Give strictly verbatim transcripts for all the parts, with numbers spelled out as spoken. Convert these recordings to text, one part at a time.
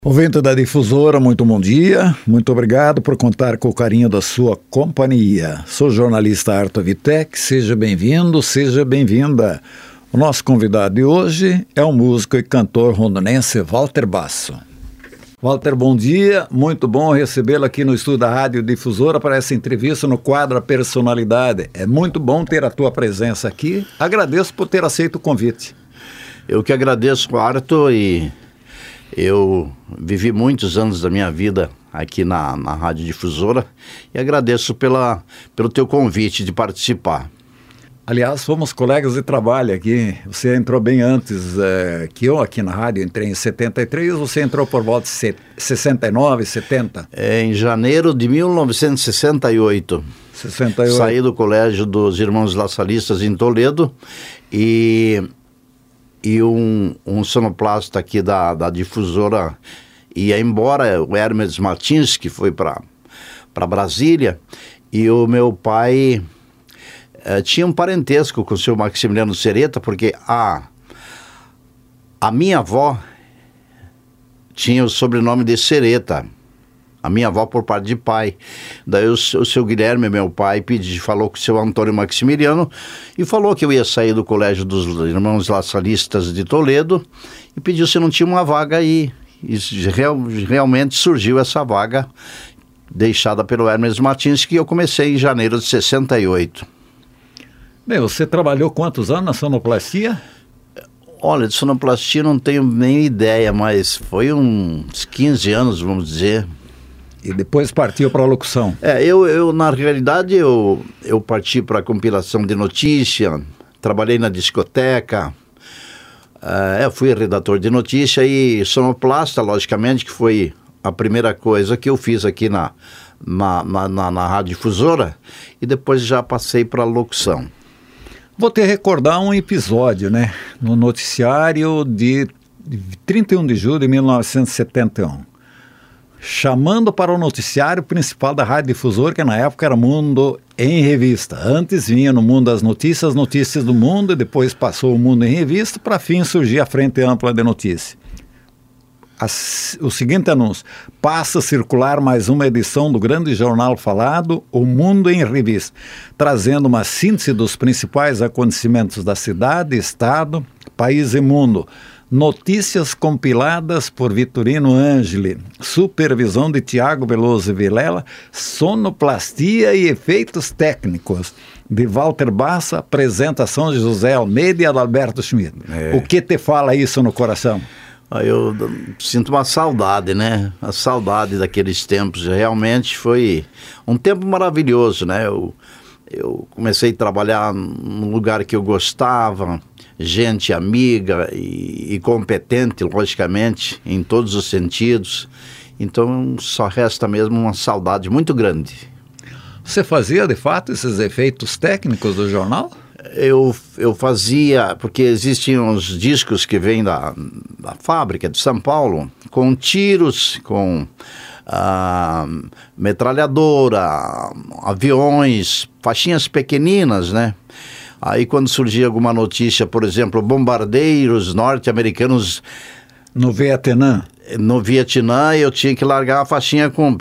Ouvinte da Difusora, muito bom dia, muito obrigado por contar com o carinho da sua companhia. Sou o jornalista Arthur Vitec, seja bem-vindo, seja bem-vinda. O nosso convidado de hoje é o músico e cantor rondonense Walter Basso. Walter, bom dia, muito bom recebê-lo aqui no estúdio da Rádio Difusora para essa entrevista no quadro A Personalidade. É muito bom ter a tua presença aqui, agradeço por ter aceito o convite. Eu que agradeço, Arthur, e... eu vivi muitos anos da minha vida aqui na, na Rádio Difusora e agradeço pela, pelo teu convite de participar. Aliás, fomos colegas de trabalho aqui. Você entrou bem antes é, que eu aqui na rádio. Entrei em setenta e três, você entrou por volta de sessenta e nove, setenta? É, em janeiro de mil novecentos e sessenta e oito. sessenta e oito. Saí do colégio dos Irmãos Laçalistas em Toledo e... e um, um sonoplasta aqui da, da Difusora ia embora, o Hermes Martins, que foi para Brasília, e o meu pai eh, tinha um parentesco com o seu Maximiliano Sereta, porque a, a minha avó tinha o sobrenome de Sereta, a minha avó por parte de pai. Daí o, o seu Guilherme, meu pai, pedi, falou com o seu Antônio Maximiliano e falou que eu ia sair do colégio dos Irmãos Laçalistas de Toledo e pediu se não tinha uma vaga aí. E real, realmente surgiu essa vaga deixada pelo Hermes Martins, que eu comecei em janeiro de sessenta e oito. Bem, você trabalhou quantos anos na sonoplastia? Olha, de sonoplastia não tenho nem ideia, mas foi uns quinze anos, vamos dizer. E depois partiu para a locução. É, eu, eu na realidade, eu, eu parti para a compilação de notícia, trabalhei na discoteca, uh, eu fui redator de notícia e sonoplasta, logicamente, que foi a primeira coisa que eu fiz aqui na, na, na, na, na Rádio Difusora, e depois já passei para a locução. Vou te recordar um episódio, né, no noticiário de trinta e um de julho de mil novecentos e setenta e um. Chamando para o noticiário principal da Rádio Difusora, que na época era Mundo em Revista. Antes vinha no Mundo das Notícias, Notícias do Mundo, e depois passou o Mundo em Revista, para fim surgir a Frente Ampla de Notícias. As, o seguinte anúncio: passa a circular mais uma edição do grande jornal falado, O Mundo em Revista, trazendo uma síntese dos principais acontecimentos da cidade, estado, país e mundo. Notícias compiladas por Vitorino Angeli, supervisão de Tiago Veloso Vilela, sonoplastia e efeitos técnicos de Walter Basso, apresentação de José Almeida e Adalberto Schmidt. É. O que te fala isso no coração? Eu sinto uma saudade, né? A saudade daqueles tempos. Realmente foi um tempo maravilhoso, né? Eu, eu comecei a trabalhar num lugar que eu gostava, gente amiga e, e competente, logicamente, em todos os sentidos. Então só resta mesmo uma saudade muito grande. Você fazia, de fato, esses efeitos técnicos do jornal? Eu, eu fazia, porque existem uns discos que vêm da, da fábrica de São Paulo, com tiros, com ah, metralhadora, aviões, faixinhas pequeninas, né? Aí quando surgia alguma notícia, por exemplo, bombardeiros norte-americanos no Vietnã, no Vietnã, eu tinha que largar a faixinha com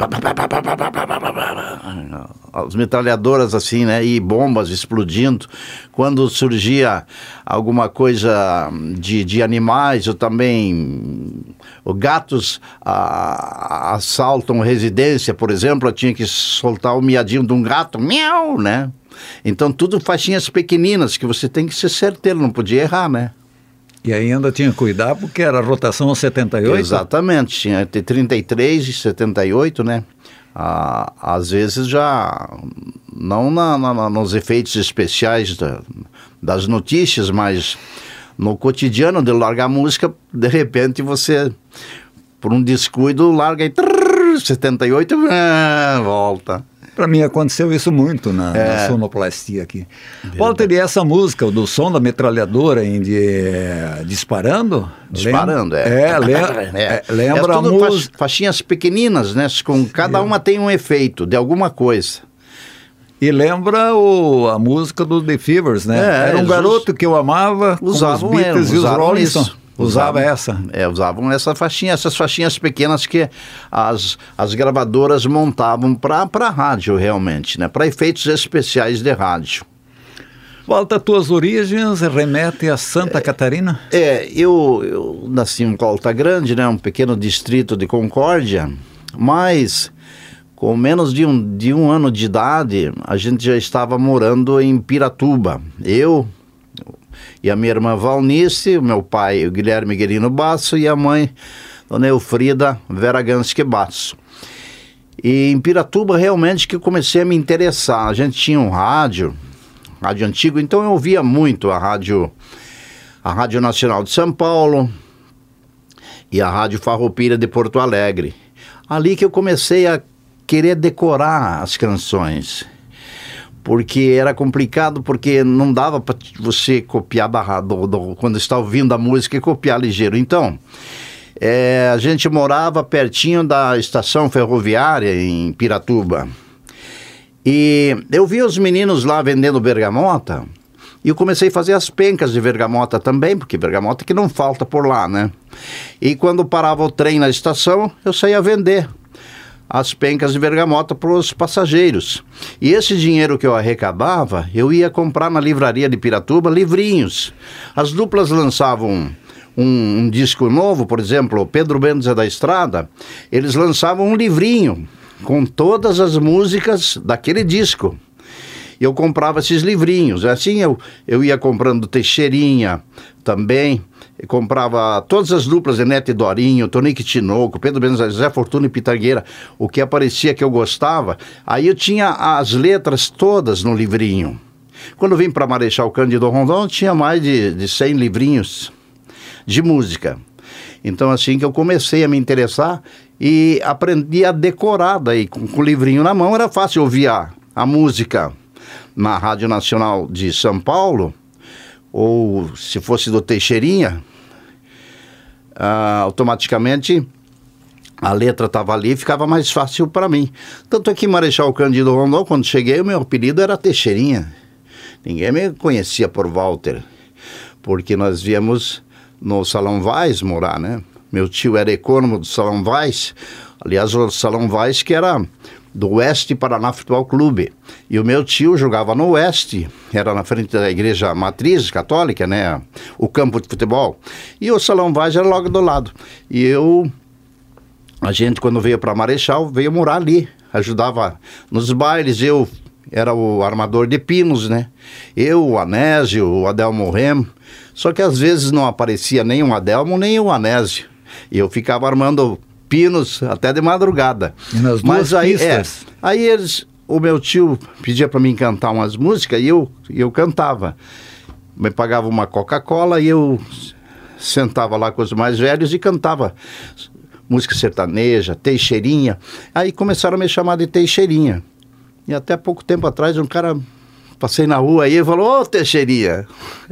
as metralhadoras assim, né, e bombas explodindo. Quando surgia alguma coisa de, de animais, eu também, os gatos a, assaltam residência, por exemplo, eu tinha que soltar o miadinho de um gato, miau, né? Então tudo faixinhas pequeninas que você tem que ser certeiro, não podia errar, né? E ainda tinha que cuidar porque era a rotação setenta e oito? Exatamente, tinha trinta e três e setenta e oito, né? Ah, às vezes já, não na, na, nos efeitos especiais da, das notícias, mas no cotidiano de largar música, de repente você, por um descuido, larga e trrr, setenta e oito, ah, volta. Para mim aconteceu isso muito na, é. na sonoplastia aqui. Walter, e essa música do som da metralhadora em de, é, disparando? Disparando, lembra, é. É, lembra, é. É, lembra é a música. Faixinhas pequeninas, né? Com, cada uma tem um efeito de alguma coisa. E lembra o, a música do The Fevers, né? É, era um garoto que eu amava, usavam, com os Beatles eram, e os Rolling Stones. Usava essa? É, usavam essa faixinha, essas faixinhas pequenas que as, as gravadoras montavam para a rádio, realmente, né? Para efeitos especiais de rádio. Volta às tuas origens, remete a Santa é, Catarina? É, eu, eu nasci em Volta Grande, né? Um pequeno distrito de Concórdia, mas com menos de um, de um ano de idade, a gente já estava morando em Piratuba. Eu e a minha irmã Valnice, o meu pai, o Guilherme Guerino Basso, e a mãe, Dona Eufrida Veragansky Basso. E em Piratuba, realmente, que eu comecei a me interessar. A gente tinha um rádio, rádio antigo, então eu ouvia muito a rádio, a Rádio Nacional de São Paulo e a Rádio Farroupilha de Porto Alegre. Ali que eu comecei a querer decorar as canções. Porque era complicado, porque não dava para você copiar da, do, do, quando está ouvindo a música e copiar ligeiro. Então, é, a gente morava pertinho da estação ferroviária em Piratuba. E eu vi os meninos lá vendendo bergamota, e eu comecei a fazer as pencas de bergamota também, porque bergamota que não falta por lá, né? E quando parava o trem na estação, eu saía vender as pencas de bergamota para os passageiros. E esse dinheiro que eu arrecadava, eu ia comprar na livraria de Piratuba livrinhos. As duplas lançavam um, um, um disco novo, por exemplo, Pedro Benza da Estrada, eles lançavam um livrinho com todas as músicas daquele disco. Eu comprava esses livrinhos. Assim eu, eu ia comprando Teixeirinha também. Eu comprava todas as duplas, Nenete e Dorinho, Tonique Tinoco, Pedro Benza, Zé Fortuna e Pitangueira, o que aparecia que eu gostava. Aí eu tinha as letras todas no livrinho. Quando eu vim para Marechal Cândido Rondon, tinha mais de, de cem livrinhos de música. Então assim que eu comecei a me interessar e aprendi a decorar daí. Com, com o livrinho na mão era fácil ouvir a, a música na Rádio Nacional de São Paulo, ou se fosse do Teixeirinha, ah, automaticamente a letra estava ali e ficava mais fácil para mim. Tanto é que Marechal Cândido Rondon, quando cheguei, o meu apelido era Teixeirinha. Ninguém me conhecia por Walter, porque nós viemos no Salão Vaz morar, né? Meu tio era econômico do Salão Vaz, aliás, o Salão Vaz que era do Oeste Paraná Futebol Clube. E o meu tio jogava no Oeste, era na frente da igreja matriz católica, né? O campo de futebol. E o Salão Vaz era logo do lado. E eu, a gente quando veio para Marechal, veio morar ali. Ajudava nos bailes, eu era o armador de pinos, né? Eu, o Anésio, o Adelmo Rem. Só que às vezes não aparecia nem o Adelmo, nem o Anésio. E eu ficava armando pinos até de madrugada. E nas duas Mas aí, pistas. É, aí eles, o meu tio pedia para mim cantar umas músicas e eu, eu cantava. Me pagava uma Coca-Cola e eu sentava lá com os mais velhos e cantava música sertaneja, Teixeirinha. Aí começaram a me chamar de Teixeirinha. E até pouco tempo atrás um cara, passei na rua aí e falou, ô Teixeirinha.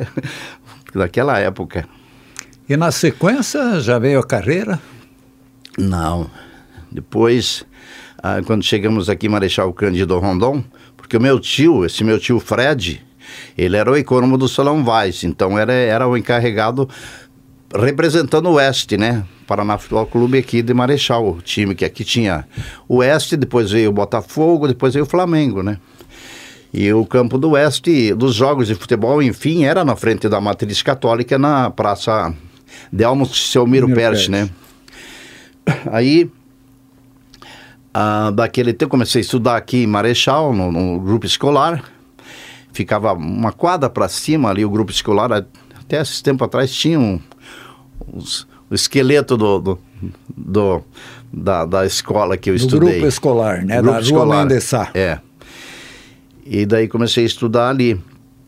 Daquela época. E na sequência já veio a carreira? Não. Depois, ah, quando chegamos aqui em Marechal Cândido Rondon, porque o meu tio, esse meu tio Fred, ele era o econômico do Salão Vaz, então era, era o encarregado representando o Oeste, né? Paraná Futebol Clube aqui de Marechal, o time que aqui tinha o Oeste, depois veio o Botafogo, depois veio o Flamengo, né? E o campo do Oeste, dos jogos de futebol, enfim, era na frente da Matriz Católica, na Praça Delmo Selmiro Pérez, né? Aí, ah, daquele tempo, comecei a estudar aqui em Marechal, no, no grupo escolar. Ficava uma quadra para cima ali, o grupo escolar. Até esse tempo atrás tinha um, uns, o esqueleto do, do, do, da, da escola que eu do estudei. Grupo escolar, né? Grupo da escolar. Rua Mendesá. É. E daí comecei a estudar ali.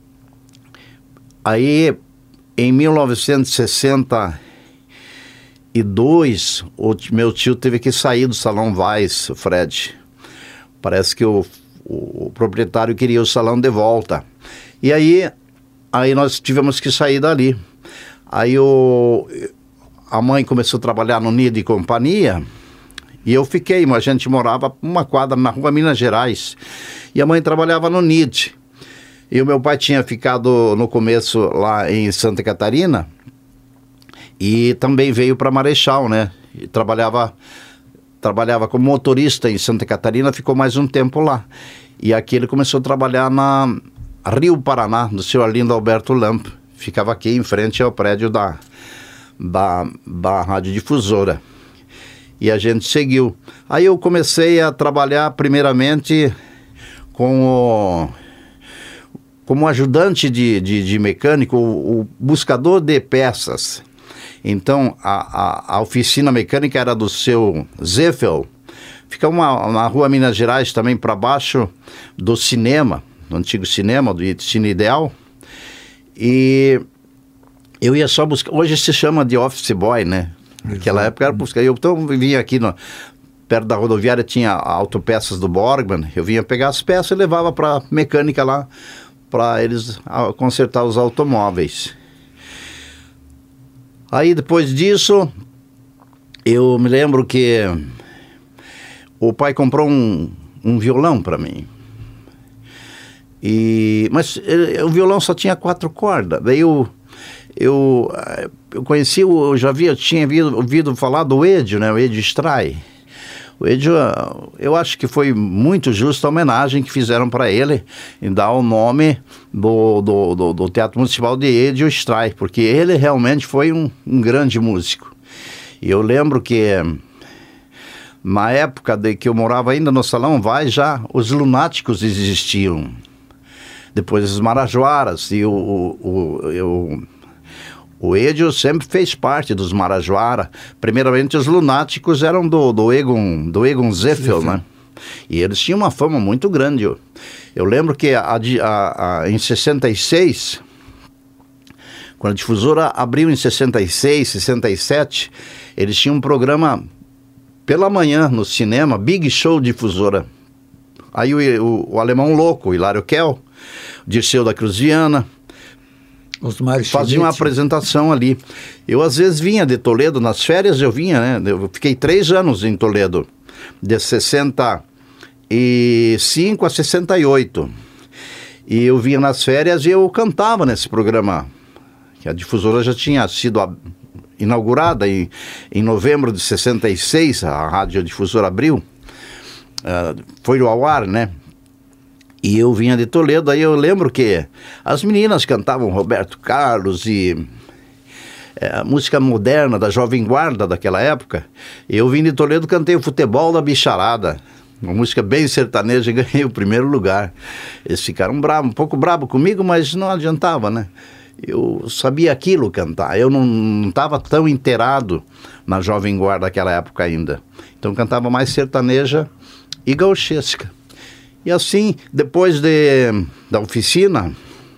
Aí, em mil novecentos e sessenta e dois, o meu tio teve que sair do Salão Vaz, Fred. Parece que o, o, o proprietário queria o salão de volta. E aí, aí nós tivemos que sair dali. Aí o, a mãe começou a trabalhar no Nido e Companhia, e eu fiquei, mas a gente morava uma quadra na rua Minas Gerais. E a mãe trabalhava no N I D. E o meu pai tinha ficado no começo lá em Santa Catarina. e também veio para Marechal, né? E trabalhava, trabalhava como motorista em Santa Catarina, ficou mais um tempo lá. E aqui ele começou a trabalhar na Rio Paraná, do seu Arlindo Alberto Lamp. Ficava aqui em frente ao prédio da, da, da radiodifusora. E a gente seguiu. Aí eu comecei a trabalhar primeiramente com o, como ajudante de, de, de mecânico, o, o buscador de peças. Então, a, a, a oficina mecânica era do seu Zeffel. Fica uma, na rua Minas Gerais, também para baixo do cinema, do antigo cinema, do Cine Ideal. E eu ia só buscar, hoje se chama de office boy, né? Naquela época era buscar. Eu então vinha aqui no, perto da rodoviária, tinha autopeças do Borgman. Eu vinha pegar as peças e levava para mecânica lá, para eles consertar os automóveis. Aí depois disso, eu me lembro que o pai comprou um, um violão para mim. E, mas ele, o violão só tinha quatro cordas. Daí eu, eu, eu conheci, eu já havia, tinha ouvido, ouvido falar do Edio, né? O Edio Stray. O Edio, eu acho que foi muito justa a homenagem que fizeram para ele em dar o nome do, do, do, do Teatro Municipal de Edio Stray, porque ele realmente foi um, um grande músico. E eu lembro que na época de que eu morava ainda no Salão Vai, já os Lunáticos existiam. Depois os Marajoaras, e o, o, o, o Edio sempre fez parte dos Marajoara. Primeiramente os Lunáticos eram do, do Egon, do Egon Zeffel, né? E eles tinham uma fama muito grande. Eu, eu lembro que a, a, a, em sessenta e seis, quando a difusora abriu em sessenta e seis, sessenta e sete, eles tinham um programa pela manhã no cinema, Big Show Difusora. Aí o, o, o Alemão Louco, o Hilário Kell, Dirceu da Cruz Viana, fazia uma apresentação ali. Eu às vezes vinha de Toledo, nas férias eu vinha, né? Eu fiquei três anos em Toledo, de sessenta e cinco a sessenta e oito. E eu vinha nas férias e eu cantava nesse programa, que a difusora já tinha sido a, inaugurada em, em novembro de sessenta e seis, a radiodifusora abriu, uh, foi ao ar, né? E eu vinha de Toledo, aí eu lembro que as meninas cantavam Roberto Carlos e é, música moderna da Jovem Guarda daquela época. Eu vim de Toledo, cantei o Futebol da Bicharada, uma música bem sertaneja, e ganhei o primeiro lugar. Eles ficaram bravos, um pouco bravos comigo, mas não adiantava, né? Eu sabia aquilo cantar, eu não estava tão inteirado na Jovem Guarda daquela época ainda. Então cantava mais sertaneja e gauchesca. E assim, depois de, da oficina,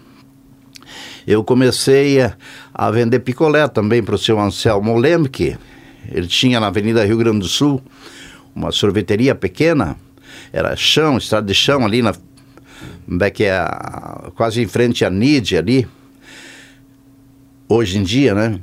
eu comecei a, a vender picolé também para o seu Anselmo Lemke. Ele tinha na Avenida Rio Grande do Sul uma sorveteria pequena, era chão, estrada de chão ali, na, que é a, quase em frente à N I D ali, hoje em dia, né?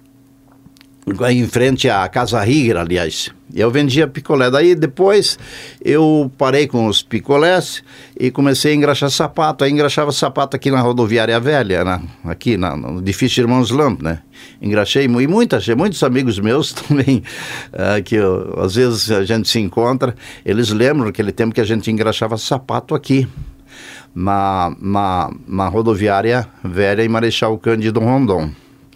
Em frente à Casa Rigra, aliás. Eu vendia picolé. Daí depois eu parei com os picolés e comecei a engraxar sapato. Aí engraxava sapato aqui na rodoviária velha, na, aqui na, no edifício Irmãos Lamp, né? Engraxei, e muitas, muitos amigos meus também, uh, que eu, às vezes a gente se encontra, eles lembram aquele tempo que a gente engraxava sapato aqui, na, na, na rodoviária velha em Marechal Cândido Rondon.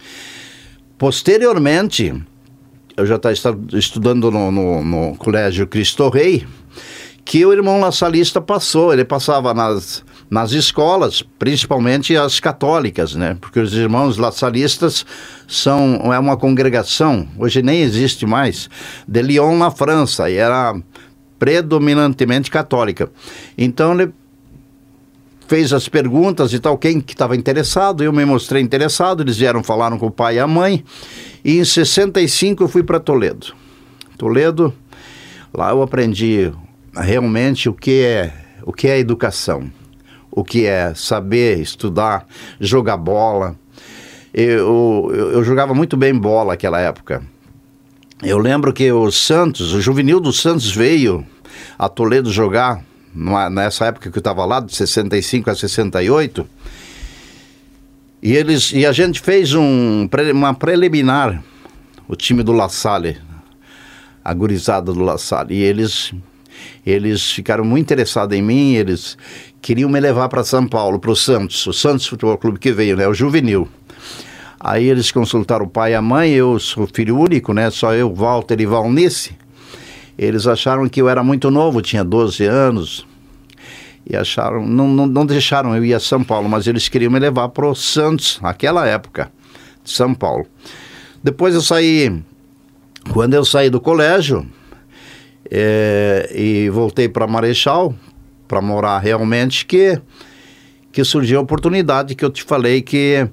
Posteriormente, eu já estava estudando no, no, no Colégio Cristo Rei, que o irmão laçalista passou. Ele passava nas, nas escolas, principalmente as católicas, né? Porque os irmãos laçalistas são é uma congregação, hoje nem existe mais, de Lyon, na França, e era predominantemente católica. Então ele fez as perguntas e tal, quem que estava interessado, eu me mostrei interessado, eles vieram, falaram com o pai e a mãe, e em sessenta e cinco eu fui para Toledo. Toledo, lá eu aprendi realmente o que é, o que é educação, o que é saber estudar, jogar bola. Eu, eu, eu jogava muito bem bola naquela época. Eu lembro que o Santos, o Juvenil do Santos veio a Toledo jogar, nessa época que eu estava lá, de sessenta e cinco a sessenta e oito, e, eles, e a gente fez um, uma preliminar o time do La Salle, a gurizada do La Salle, e eles, eles ficaram muito interessados em mim, eles queriam me levar para São Paulo, para o Santos, o Santos Futebol Clube que veio, né, o juvenil. Aí eles consultaram o pai e a mãe, eu sou filho único, né, só eu, Walter e Valnice. Eles acharam que eu era muito novo, tinha doze anos, e acharam, não, não, não deixaram eu ir a São Paulo, mas eles queriam me levar para o Santos, naquela época, de São Paulo. Depois eu saí, quando eu saí do colégio, é, e voltei para Marechal, para morar realmente, que, que surgiu a oportunidade que eu te falei que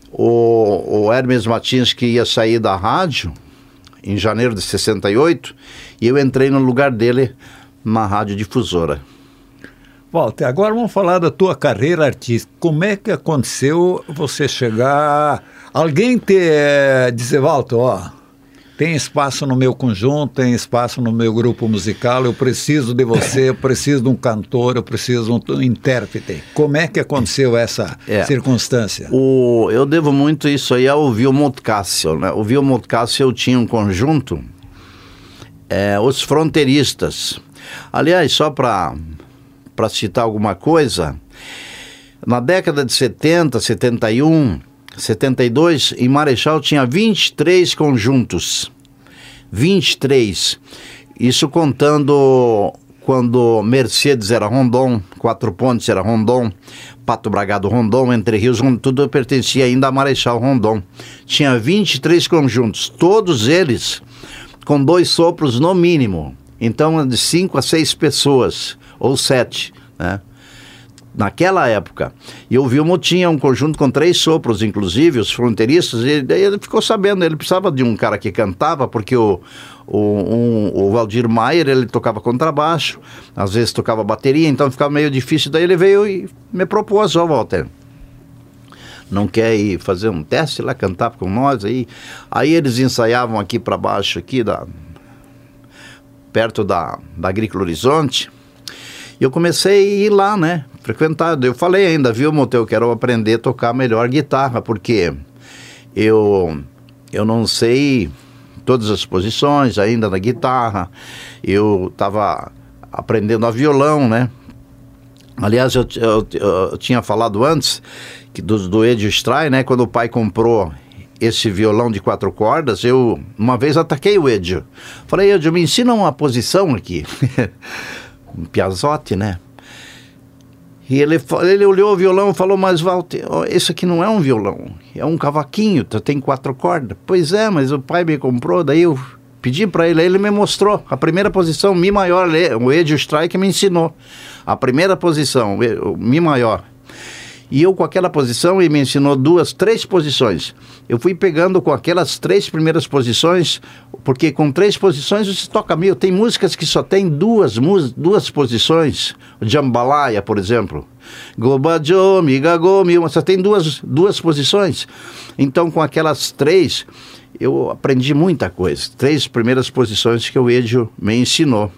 o, o Hermes Martins, que ia sair da rádio em janeiro de sessenta e oito, e eu entrei no lugar dele na Rádio Difusora. Walter, agora vamos falar da tua carreira artística. Como é que aconteceu você chegar... Alguém te eh, dizer, Walter, ó, tem espaço no meu conjunto, tem espaço no meu grupo musical, eu preciso de você, eu preciso de um cantor, eu preciso de um intérprete. Como é que aconteceu essa é, circunstância? O, eu devo muito isso aí ao Vilmot Cássio, né? O Vilmot Cássio tinha um conjunto, é, Os Fronteiristas. Aliás, só para para citar alguma coisa, na década de setenta, setenta e um, setenta e dois, em Marechal tinha vinte e três conjuntos. vinte e três. Isso contando quando Mercedes era Rondon, Quatro Pontes era Rondon, Pato Bragado Rondon, Entre Rios, tudo pertencia ainda a Marechal Rondon. Tinha vinte e três conjuntos, todos eles com dois sopros no mínimo. Então, de cinco a seis pessoas, ou sete, né? Naquela época. E o Vilmo tinha um conjunto com três sopros, inclusive, Os Fronteiristas, e daí ele ficou sabendo, ele precisava de um cara que cantava, porque o, o, um, o Valdir Maier, ele tocava contrabaixo, às vezes tocava bateria, então ficava meio difícil, daí ele veio e me propôs, ó, Walter, não quer ir fazer um teste lá, cantar com nós? Aí, aí eles ensaiavam aqui para baixo, aqui da... perto da, da Agrícola Horizonte, e eu comecei a ir lá, né, frequentar. Eu falei ainda, viu, Motel, eu quero aprender a tocar melhor guitarra, porque eu, eu não sei todas as posições ainda na guitarra, eu estava aprendendo a violão, né. Aliás, eu, eu, eu tinha falado antes que do, do Edio Stray, né, quando o pai comprou esse violão de quatro cordas, eu uma vez ataquei o Edio. Falei, Edio, me ensina uma posição aqui. Um Piazzotti, né? E ele, ele olhou o violão e falou, mas Walter, esse aqui não é um violão, é um cavaquinho, tem quatro cordas. Pois é, mas o pai me comprou, daí eu pedi para ele, aí ele me mostrou a primeira posição, Mi maior, o Edio Stray que me ensinou. A primeira posição, o Mi maior. E eu com aquela posição, ele me ensinou duas, três posições. Eu fui pegando com aquelas três primeiras posições, porque com três posições você toca meio. Tem músicas que só tem duas, duas posições. O Jambalaya, por exemplo. Gobajo, Migagomi, só tem duas, duas posições. Então com aquelas três, eu aprendi muita coisa. Três primeiras posições que o Edio me ensinou.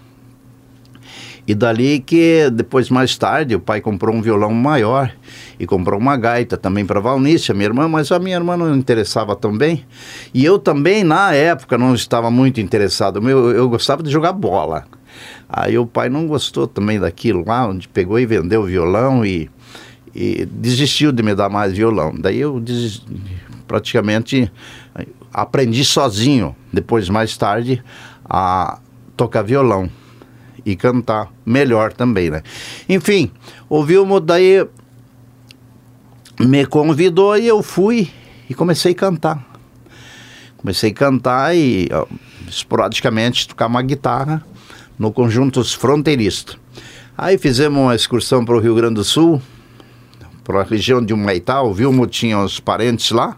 E dali que, depois, mais tarde, o pai comprou um violão maior e comprou uma gaita também para a Valnice, a minha irmã, mas a minha irmã não interessava também. E eu também, na época, não estava muito interessado. Eu, eu gostava de jogar bola. Aí o pai não gostou também daquilo lá, onde pegou e vendeu o violão e, e desistiu de me dar mais violão. Daí eu des... praticamente aprendi sozinho, depois, mais tarde, a tocar violão. E cantar melhor também, né? Enfim, o Vilmo daí me convidou e eu fui e comecei a cantar. Comecei a cantar e ó, esporadicamente tocar uma guitarra no conjunto Os Fronteiristas. Aí fizemos uma excursão para o Rio Grande do Sul, para a região de Humaitá. O Vilmo tinha uns parentes lá.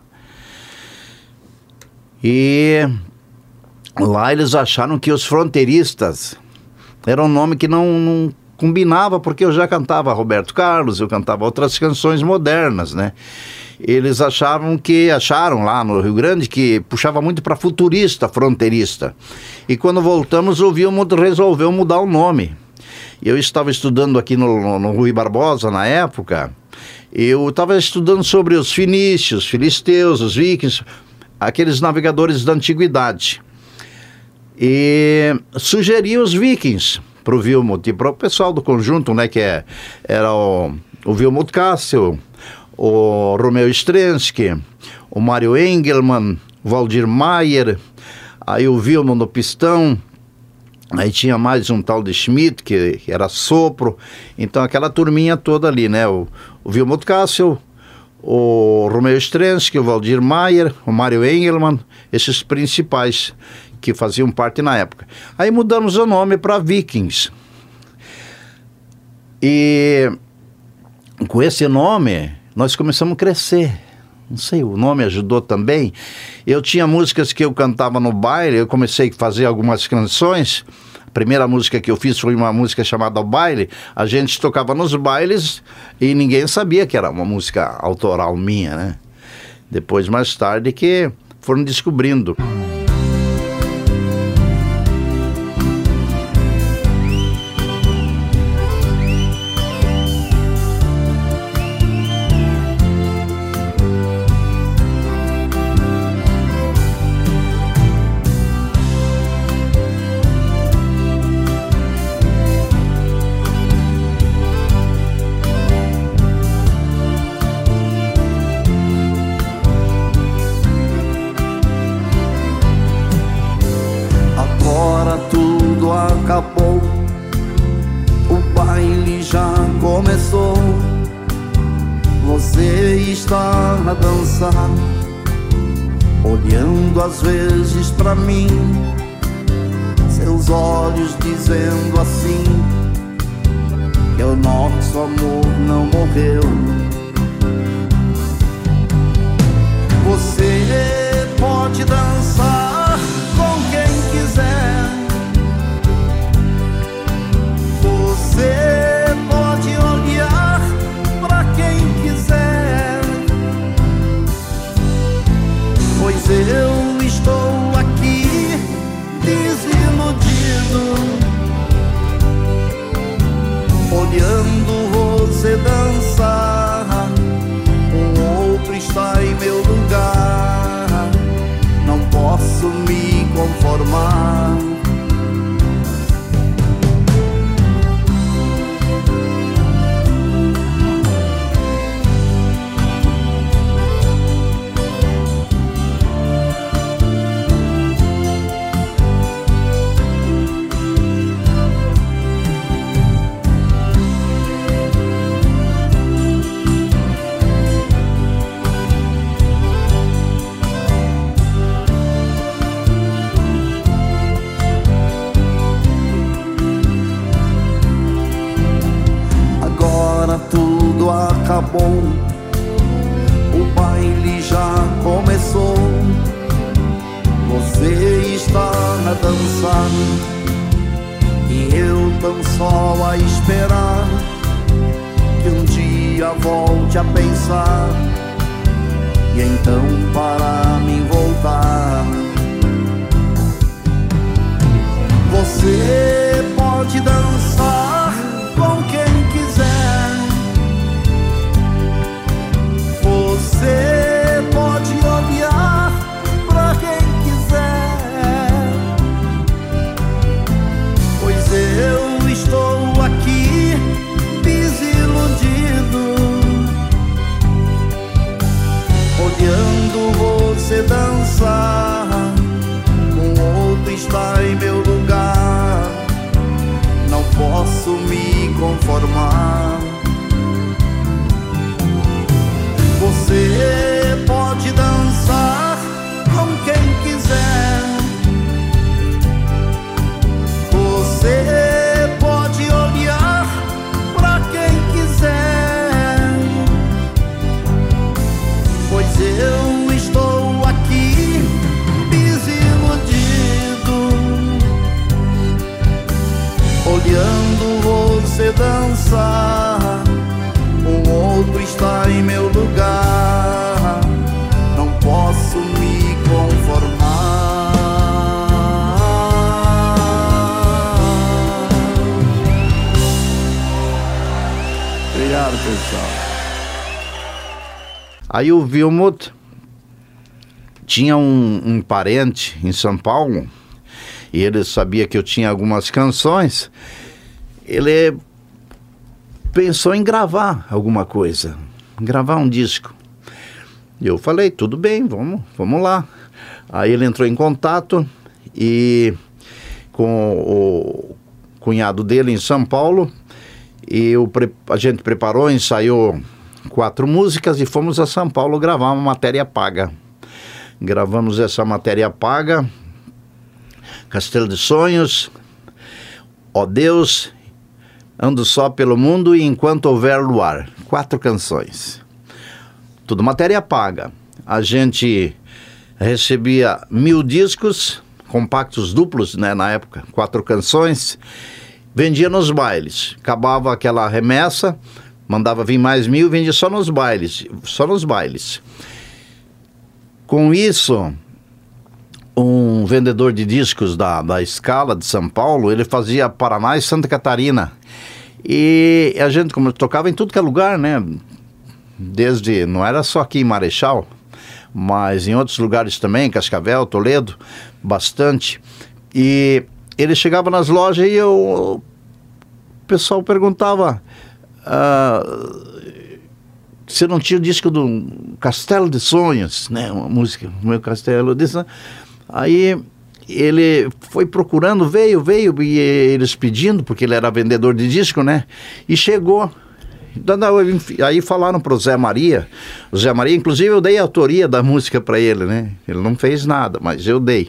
E lá eles acharam que Os Fronteiristas era um nome que não, não combinava, porque eu já cantava Roberto Carlos, eu cantava outras canções modernas, né? Eles achavam que, acharam lá no Rio Grande que puxava muito para futurista, fronteirista. E quando voltamos, o Vilmo resolveu mudar o nome. Eu estava estudando aqui no, no, no Rui Barbosa, na época, eu estava estudando sobre os fenícios, filisteus, os vikings. aqueles navegadores da antiguidade. E sugeri os Vikings para o Wilmot e para o pessoal do conjunto, né, que é, era o, o Wilmot Castle, o Romeu Stransky, o Mário Engelmann, o Waldir Mayer, aí o Wilmot no pistão, aí tinha mais um tal de Schmidt, que era sopro, então aquela turminha toda ali, né, o, o Wilmot Castle, o Romeu Stransky, o Waldir Mayer, o Mário Engelmann, esses principais que faziam parte na época. Aí mudamos o nome para Vikings. E com esse nome, nós começamos a crescer. Não sei, o nome ajudou também. Eu tinha músicas que eu cantava no baile, eu comecei a fazer algumas canções. A primeira música que eu fiz foi uma música chamada O Baile. A gente tocava nos bailes e ninguém sabia que era uma música autoral minha, né? Depois, mais tarde, que foram descobrindo. Acabou, o baile já começou. Você está a dançar, olhando às vezes pra mim, seus olhos dizendo assim que o nosso amor não morreu. Você pode dançar com quem quiser, você pode olhar pra quem quiser, pois eu estou aqui desiludido, olhando você dançar. Um outro está em meu lugar, não posso me conformar. Tudo acabou, o baile já começou. Você está a dançar e eu tão só a esperar que um dia volte a pensar e então para mim voltar. Você pode dançar com quem quiser, você pode olhar pra quem quiser, pois eu estou aqui desiludido, olhando você dançar. Um outro está em meu lugar, não posso me conformar. Você pode dançar com quem quiser, você pode olhar pra quem quiser, pois eu estou aqui desiludido, olhando você dançar. Um outro está em meu lugar, não posso me conformar. Obrigado, pessoal. Aí o Wilmot tinha um, um parente em São Paulo, e ele sabia que eu tinha algumas canções, ele pensou em gravar alguma coisa, gravar um disco. E eu falei, tudo bem, vamos, vamos lá. Aí ele entrou em contato e com o cunhado dele em São Paulo, e o, a gente preparou, ensaiou quatro músicas e fomos a São Paulo gravar uma matéria paga. Gravamos essa matéria paga, Castelo de Sonhos, Ó Deus, Ando Só Pelo Mundo e Enquanto Houver Luar. Quatro canções. Tudo matéria paga. A gente recebia mil discos, compactos duplos, né, na época, quatro canções, vendia nos bailes. Acabava aquela remessa, mandava vir mais mil, vendia só nos bailes, só nos bailes. Com isso, um vendedor de discos da, da Scala de São Paulo, ele fazia Paraná e Santa Catarina. E a gente, como tocava em tudo que é lugar, né, desde, não era só aqui em Marechal, mas em outros lugares também, Cascavel, Toledo, bastante. E ele chegava nas lojas e eu, o pessoal perguntava uh, se não tinha o disco do Castelo de Sonhos, né? Uma música, o meu Castelo de Sonhos. Aí ele foi procurando, veio, veio, e eles pedindo, porque ele era vendedor de disco, né? E chegou. Aí falaram pro Zé Maria, o Zé Maria, inclusive eu dei a autoria da música para ele, né? Ele não fez nada, mas eu dei.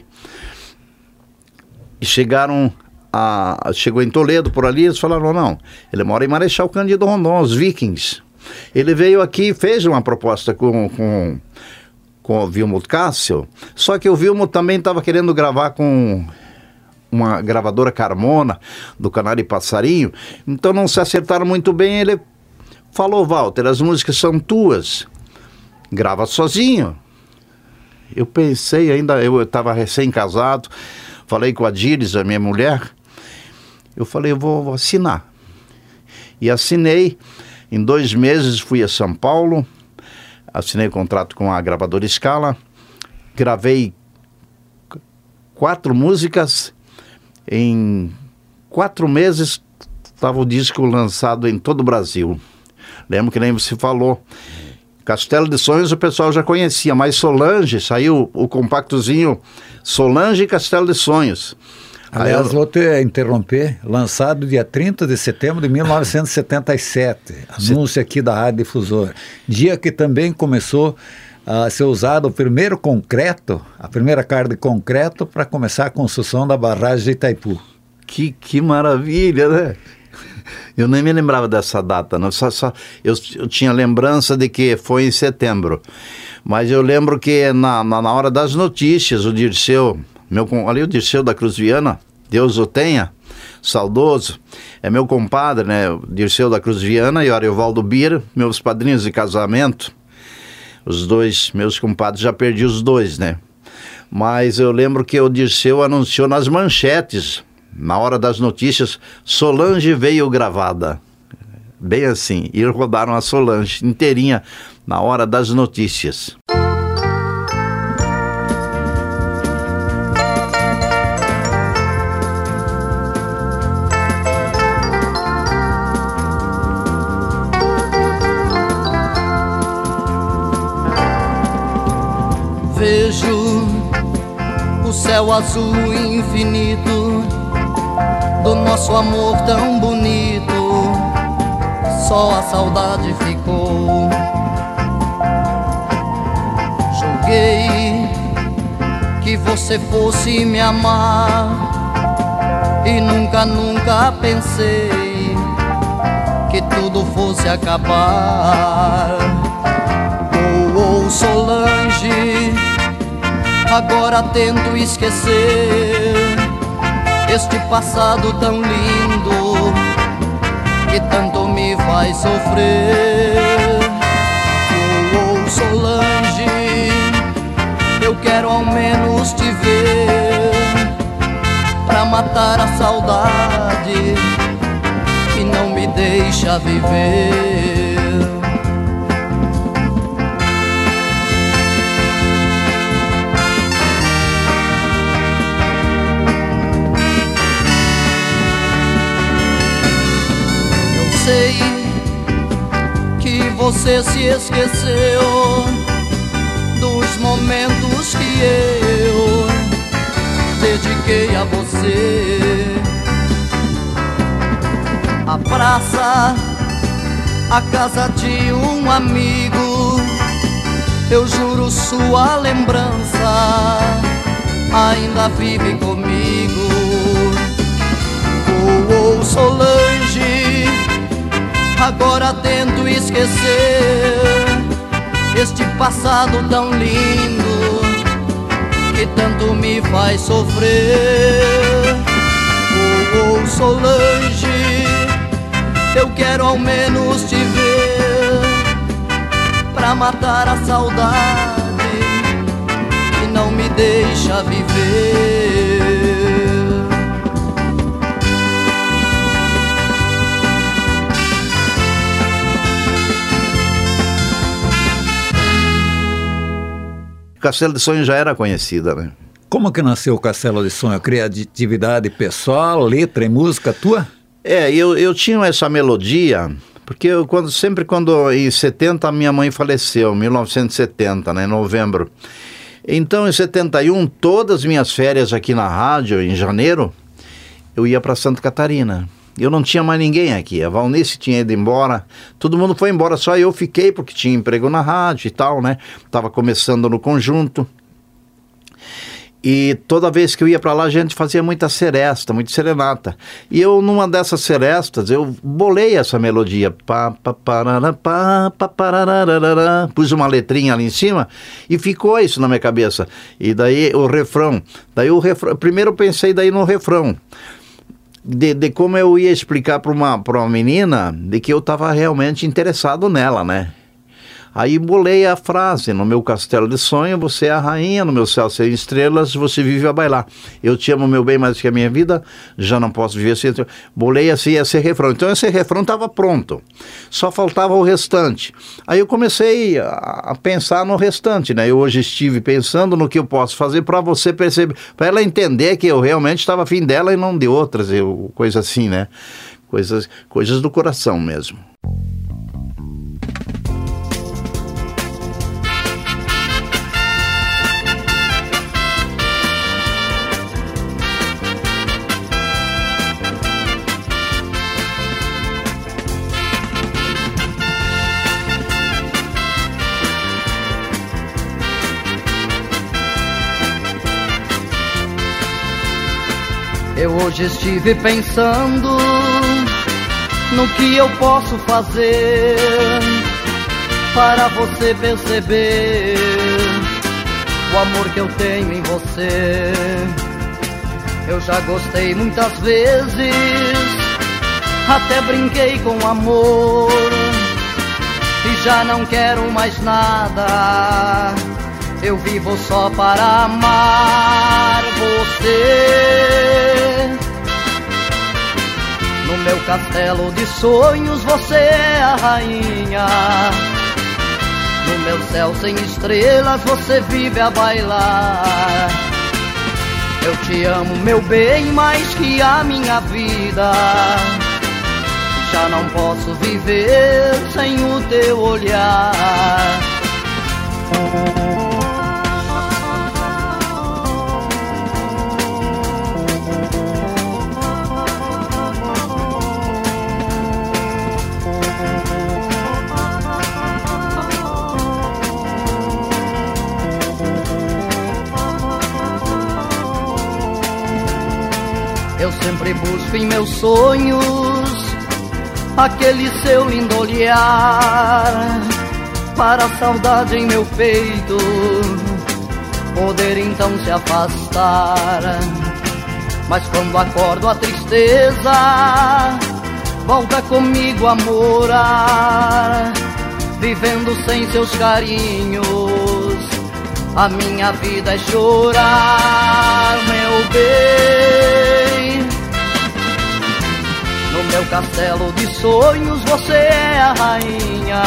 E chegaram, a, chegou em Toledo por ali, eles falaram, não, ele mora em Marechal Cândido Rondon, os Vikings. Ele veio aqui e fez uma proposta com, com, com o Vilmo Cássio, só que o Vilmo também estava querendo gravar com uma gravadora Carmona, do Canário e Passarinho, então não se acertaram muito bem. Ele falou, Walter, as músicas são tuas, grava sozinho. Eu pensei ainda, eu estava recém-casado, falei com a Díris, a minha mulher, eu falei, eu vou, vou assinar. E assinei, em dois meses fui a São Paulo, assinei o contrato com a gravadora Scala, gravei quatro músicas, em quatro meses estava o disco lançado em todo o Brasil. Lembro que nem você falou, Castelo de Sonhos o pessoal já conhecia, mas Solange, saiu o compactozinho Solange e Castelo de Sonhos. Aliás, eu... vou te interromper, lançado dia trinta de setembro de mil novecentos e setenta e sete, anúncio aqui da Rádio Difusora, dia que também começou a ser usado o primeiro concreto, a primeira carga de concreto para começar a construção da barragem de Itaipu. Que, que maravilha, né? Eu nem me lembrava dessa data, não. Só, só, eu, eu tinha lembrança de que foi em setembro, mas eu lembro que na, na, na hora das notícias, o Dirceu, meu, ali o Dirceu da Cruz Viana, Deus o tenha, saudoso, é meu compadre, né, o Dirceu da Cruz Viana e o Ariovaldo Bira, meus padrinhos de casamento, os dois, meus compadres, já perdi os dois, né, mas eu lembro que o Dirceu anunciou nas manchetes, na hora das notícias, Solange veio gravada. Bem assim. E rodaram a Solange inteirinha na hora das notícias. Vejo o céu azul infinito do nosso amor tão bonito, só a saudade ficou. Julguei que você fosse me amar e nunca, nunca pensei que tudo fosse acabar. Oh, oh, Solange, agora tento esquecer este passado tão lindo que tanto me faz sofrer. Oh, oh, Solange, eu quero ao menos te ver pra matar a saudade que não me deixa viver. sei que você se esqueceu dos momentos que eu dediquei a você. A praça, a casa de um amigo, eu juro sua lembrança ainda vive comigo. Oh, oh, Solange, agora tento esquecer este passado tão lindo que tanto me faz sofrer. Oh, oh, Solange, eu quero ao menos te ver pra matar a saudade que não me deixa viver. Castelo de Sonho já era conhecida, né? Como que nasceu o Castelo de Sonho? Criatividade pessoal, letra e música tua? É, eu, eu tinha essa melodia, porque eu quando, sempre quando em setenta minha mãe faleceu, mil novecentos e setenta, né, em novembro. Então em setenta e um, todas as minhas férias aqui na rádio, em janeiro, eu ia para Santa Catarina. Eu não tinha mais ninguém aqui, a Valnice tinha ido embora, todo mundo foi embora, só eu fiquei porque tinha emprego na rádio e tal, né? Tava começando no conjunto. E toda vez que eu ia para lá, a gente fazia muita seresta, muita serenata. E eu, numa dessas serestas, eu bolei essa melodia. Pá, pá, parará, pá, pá, parará, pus uma letrinha ali em cima e ficou isso na minha cabeça. E daí o refrão. Daí o refrão. Primeiro eu pensei daí no refrão. De, de como eu ia explicar para uma, para uma menina de que eu estava realmente interessado nela, né? Aí bolei a frase: no meu castelo de sonho você é a rainha, no meu céu sem estrelas você vive a bailar. Eu te amo, meu bem, mais que a minha vida, já não posso viver sem... Bolei assim esse refrão. Então esse refrão estava pronto, só faltava o restante. Aí eu comecei a, a pensar no restante, né? Eu hoje estive pensando no que eu posso fazer para você perceber, para ela entender que eu realmente estava afim dela e não de outras, eu, coisa assim, né? Coisas, coisas do coração mesmo. Eu hoje estive pensando no que eu posso fazer para você perceber o amor que eu tenho em você. Eu já gostei muitas vezes, até brinquei com amor, e já não quero mais nada. Eu vivo só para amar você. No meu castelo de sonhos você é a rainha, no meu céu sem estrelas você vive a bailar. Eu te amo, meu bem, mais que a minha vida, já não posso viver sem o teu olhar. Eu sempre busco em meus sonhos aquele seu lindo olhar, para a saudade em meu peito poder então se afastar. Mas quando acordo a tristeza volta comigo a morar, vivendo sem seus carinhos a minha vida é chorar, meu bem. No meu castelo de sonhos você é a rainha,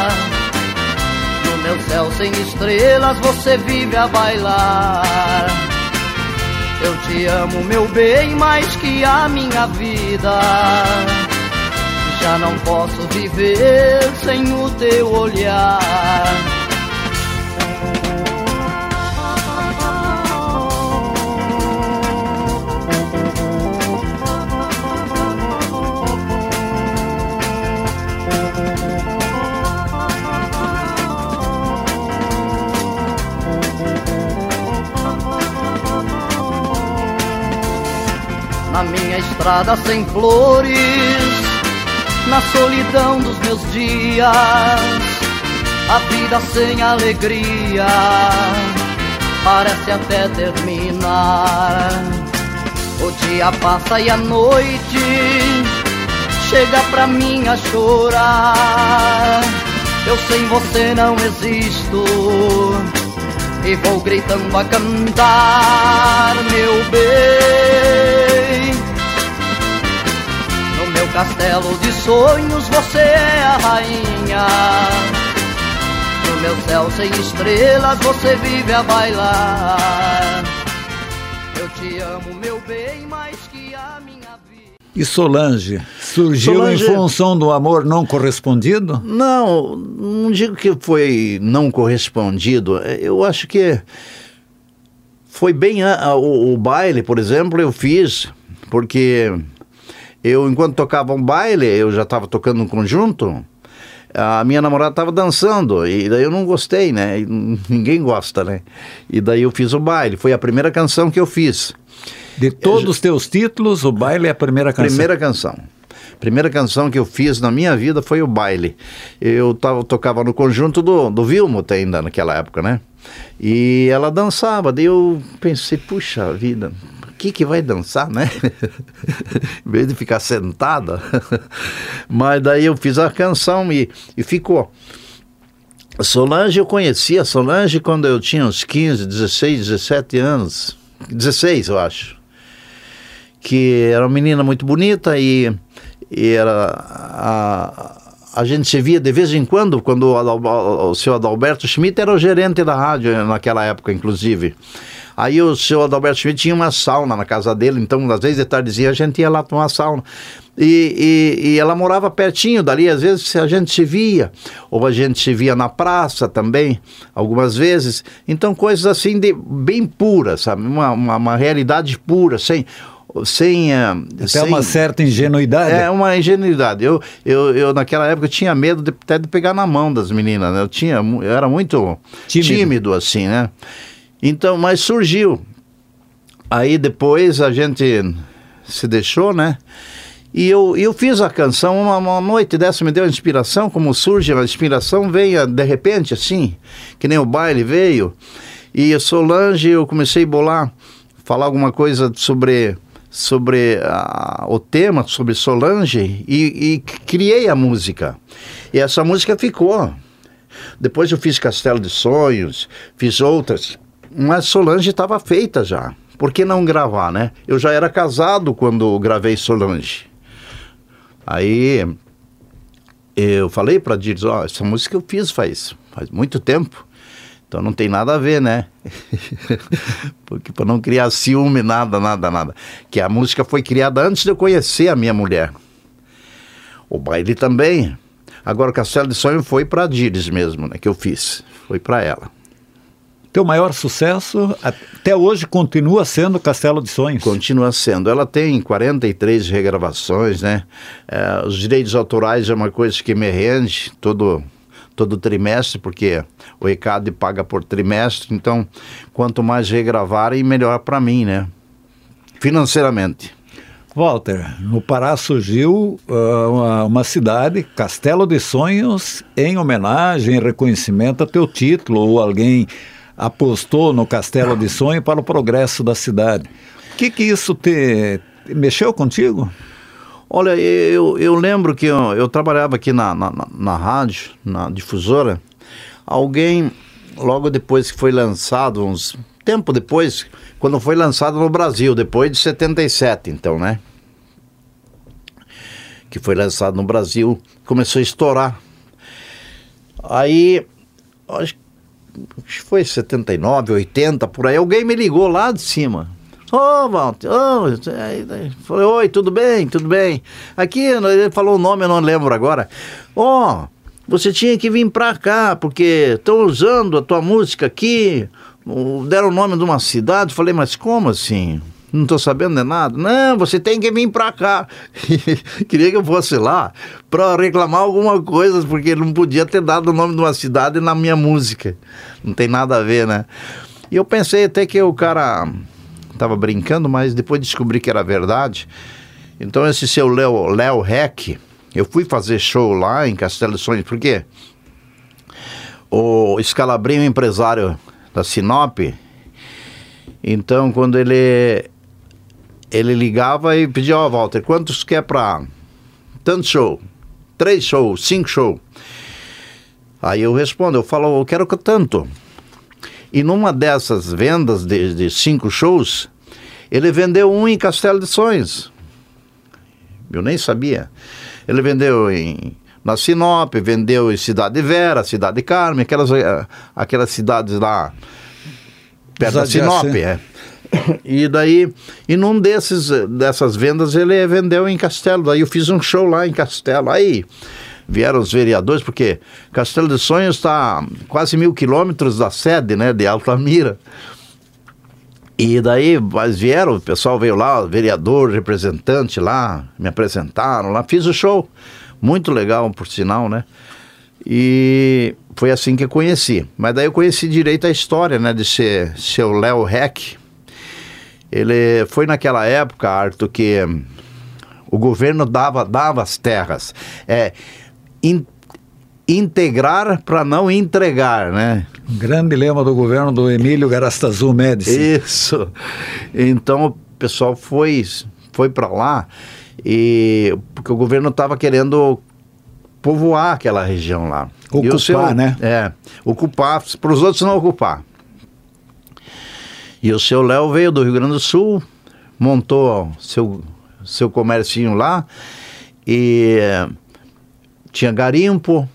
no meu céu sem estrelas você vive a bailar. Eu te amo, meu bem, mais que a minha vida, já não posso viver sem o teu olhar. Na minha estrada sem flores, na solidão dos meus dias, a vida sem alegria parece até terminar. O dia passa e a noite chega pra mim a chorar. Eu sem você não existo e vou gritando a cantar, meu bem. No meu castelo de sonhos você é a rainha. No meu céu sem estrelas você vive a bailar. Eu te amo, meu bem, mais que a minha vida. E Solange, surgiu Solange... em função do amor não correspondido? Não, não digo que foi não correspondido. Eu acho que foi bem... A, o, o baile, por exemplo, eu fiz porque eu, enquanto tocava um baile, eu já estava tocando um conjunto, a minha namorada estava dançando, e daí eu não gostei, né? E ninguém gosta, né? E daí eu fiz o baile, foi a primeira canção que eu fiz. De todos os teus títulos, o baile é a primeira canção? Primeira canção. Primeira canção que eu fiz na minha vida foi o baile. Eu tava, tocava no conjunto do, do Vilmot ainda naquela época, né? E ela dançava, daí eu pensei, puxa vida, o que que vai dançar, né? Em vez de ficar sentada. Mas daí eu fiz a canção e, e ficou. Solange, eu conhecia a Solange quando eu tinha uns quinze, dezesseis, dezessete anos. dezesseis, eu acho. Que era uma menina muito bonita e, e era... A, a gente se via de vez em quando, quando o, o, o seu Adalberto Schmidt era o gerente da rádio naquela época, inclusive. Aí o seu Adalberto Schmidt tinha uma sauna na casa dele, então às vezes de tardezinha a gente ia lá tomar sauna. E, e, e ela morava pertinho dali, às vezes a gente se via, ou a gente se via na praça também, algumas vezes. Então coisas assim de, bem puras, sabe? Uma, uma, uma realidade pura, sem... sem até sem, uma certa ingenuidade. É, uma ingenuidade. Eu, eu, eu naquela época tinha medo de, até de pegar na mão das meninas, né? Eu, tinha, eu era muito tímido. tímido assim, né? Então, mas surgiu. Aí depois a gente se deixou, né? E eu, eu fiz a canção, uma, uma noite dessa me deu a inspiração, como surge a inspiração, veio de repente assim, que nem o baile veio. E a Solange, eu comecei a bolar, falar alguma coisa sobre... sobre uh, o tema, sobre Solange, e, e criei a música. E essa música ficou. Depois eu fiz Castelo de Sonhos, fiz outras, mas Solange estava feita já. Por que não gravar, né? Eu já era casado quando gravei Solange. Aí eu falei para Diris, ó, oh, essa música eu fiz faz, faz muito tempo. Então não tem nada a ver, né? Porque para não criar ciúme, nada, nada, nada. Que a música foi criada antes de eu conhecer a minha mulher. O baile também. Agora o Castelo de Sonho foi para a Diris mesmo, né? Que eu fiz. Foi para ela. Teu maior sucesso até hoje continua sendo Castelo de Sonhos? Continua sendo. Ela tem quarenta e três regravações, né? É, os direitos autorais é uma coisa que me rende todo... todo trimestre, porque o E C A D paga por trimestre, então quanto mais regravarem, melhor para mim, né? Financeiramente. Walter, no Pará surgiu uh, uma, uma cidade, Castelo de Sonhos, em homenagem, em reconhecimento a teu título, ou alguém apostou no Castelo de Sonhos para o progresso da cidade. O que que isso te mexeu contigo? Olha, eu, eu lembro que eu, eu trabalhava aqui na, na, na rádio, na difusora. Alguém, logo depois que foi lançado, uns tempo depois, quando foi lançado no Brasil, depois de setenta e sete, então, né? Que foi lançado no Brasil, começou a estourar. Aí, acho que foi setenta e nove, oitenta, por aí, alguém me ligou lá de cima. Ô, oh, Walter, oh. Falei, oi, tudo bem, tudo bem. Aqui, ele falou o nome, eu não lembro agora. Ó, oh, você tinha que vir pra cá, porque estão usando a tua música aqui, deram o nome de uma cidade. Falei, mas como assim? Não estou sabendo de nada. Não, você tem que vir pra cá. Queria que eu fosse lá para reclamar alguma coisa, porque ele não podia ter dado o nome de uma cidade na minha música. Não tem nada a ver, né? E eu pensei até que o cara estava brincando, mas depois descobri que era verdade. Então esse seu Léo, Léo Reck, eu fui fazer show lá em Castelo de Sonhos, porque o Scalabrini, empresário da Sinop, então quando ele ele ligava e pedia, ó, oh, Walter, quantos quer pra tanto show? Três shows, cinco shows. Aí eu respondo, eu falo, eu quero que tanto. E numa dessas vendas de, de cinco shows, ele vendeu um em Castelo de Sonhos. Eu nem sabia. Ele vendeu em, na Sinop, vendeu em Cidade Vera, Cidade Carme, aquelas, aquelas cidades lá perto da Sinop, é. E daí, e num desses, dessas vendas ele vendeu em Castelo. Daí eu fiz um show lá em Castelo. Aí vieram os vereadores, porque Castelo de Sonhos está quase mil quilômetros da sede, né, de Altamira. E daí, mas vieram, o pessoal veio lá, vereador, representante lá, me apresentaram lá, fiz o show. Muito legal, por sinal, né? E foi assim que eu conheci. Mas daí eu conheci direito a história, né, de ser seu Léo Reck. Ele foi naquela época, Arthur, que o governo dava, dava as terras. É, in, integrar para não entregar, né? Um grande lema do governo do Emílio Garrastazu Médici. Isso. Então o pessoal foi, foi para lá, e, porque o governo estava querendo povoar aquela região lá. Ocupar, seu, né? É, ocupar, para os outros não ocupar. E o seu Léo veio do Rio Grande do Sul, montou seu, seu comércio lá, e tinha garimpo,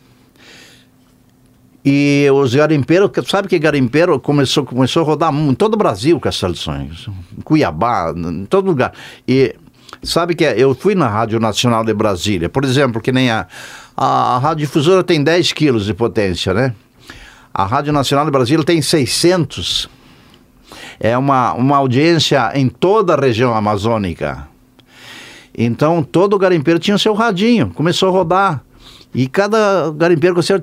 e os garimpeiros, sabe que garimpeiro começou, começou a rodar em todo o Brasil, Castelo de Sonhos, em Cuiabá, em todo lugar. E sabe que eu fui na Rádio Nacional de Brasília, por exemplo, que nem a, a, a Rádio Difusora tem dez quilos de potência, né? A Rádio Nacional de Brasília tem seiscentos. É uma, uma audiência em toda a região amazônica. Então, todo garimpeiro tinha o seu radinho, começou a rodar. E cada garimpeiro com o seu...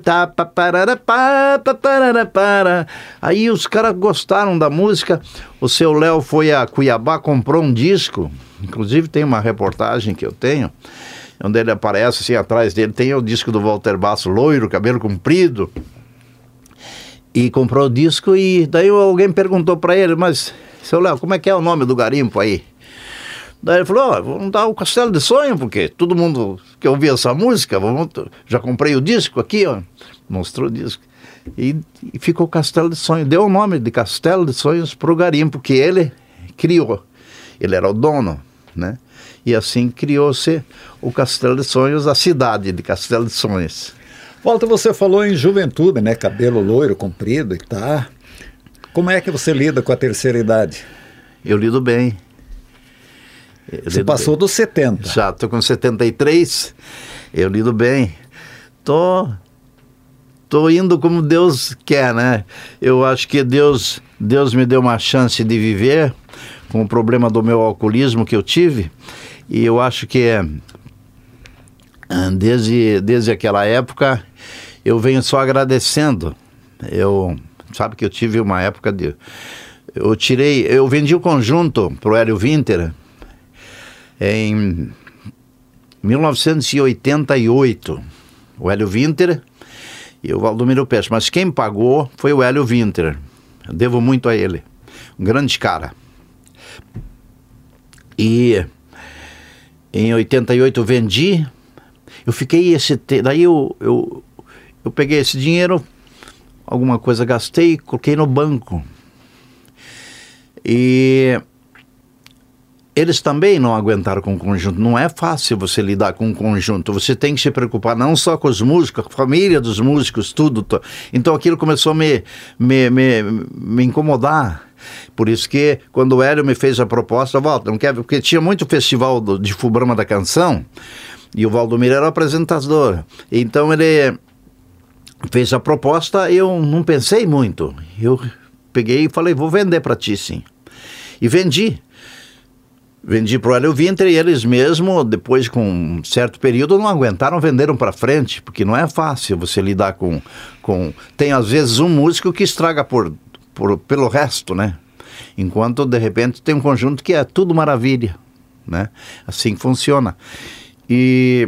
Aí os caras gostaram da música. O seu Léo foi a Cuiabá, comprou um disco. Inclusive tem uma reportagem que eu tenho, onde ele aparece assim, atrás dele tem o disco do Walter Basso, loiro, cabelo comprido. E comprou o disco, e daí alguém perguntou para ele, mas, seu Léo, como é que é o nome do garimpo aí? Daí ele falou, oh, vamos dar o Castelo de Sonho, porque todo mundo que ouvia essa música, vamos, já comprei o disco aqui, ó. Mostrou o disco. E, e ficou Castelo de Sonho. Deu o nome de Castelo de Sonhos pro garimpo, que ele criou. Ele era o dono, né? E assim criou-se o Castelo de Sonhos, a cidade de Castelo de Sonhos. Walter, você falou em juventude, né? Cabelo loiro, comprido e tá. Como é que você lida com a terceira idade? Eu lido bem. Eu você lido passou bem. Dos setenta. Já, tô com setenta e três. Eu lido bem. Tô, tô indo como Deus quer, né? Eu acho que Deus, Deus me deu uma chance de viver com o problema do meu alcoolismo que eu tive. E eu acho que desde, desde aquela época eu venho só agradecendo. Eu, sabe que eu tive uma época de... Eu tirei... Eu vendi o conjunto pro Hélio Winter em mil novecentos e oitenta e oito. O Hélio Winter e o Valdomiro Peixe. Mas quem pagou foi o Hélio Winter. Eu devo muito a ele. Um grande cara. E em oitenta e oito eu vendi. Eu fiquei esse... Te... Daí eu, eu, eu peguei esse dinheiro, alguma coisa gastei, coloquei no banco. E eles também não aguentaram com o conjunto. Não é fácil você lidar com o conjunto. Você tem que se preocupar não só com os músicos, com a família dos músicos, tudo. Então aquilo começou a me, me, me, me incomodar. Por isso que quando o Hélio me fez a proposta, Walter, não quer, porque tinha muito festival do, de Fubrama da Canção, e o Valdomiro era o apresentador. Então ele fez a proposta, eu não pensei muito. Eu peguei e falei, vou vender para ti, sim. E vendi. Vendi para o Hélio Winter e eles mesmo, depois com um certo período, não aguentaram, venderam para frente, porque não é fácil você lidar com, com... Tem às vezes um músico que estraga por, por, pelo resto, né? Enquanto de repente tem um conjunto que é tudo maravilha, né? Assim funciona. E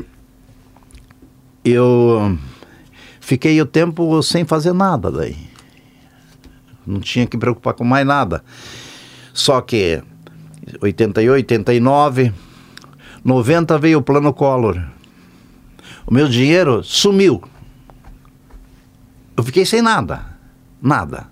eu fiquei o tempo sem fazer nada daí. Não tinha que preocupar com mais nada. Só que oitenta e oito, oitenta e nove, noventa veio o Plano Collor. O meu dinheiro sumiu. Eu fiquei sem nada. Nada.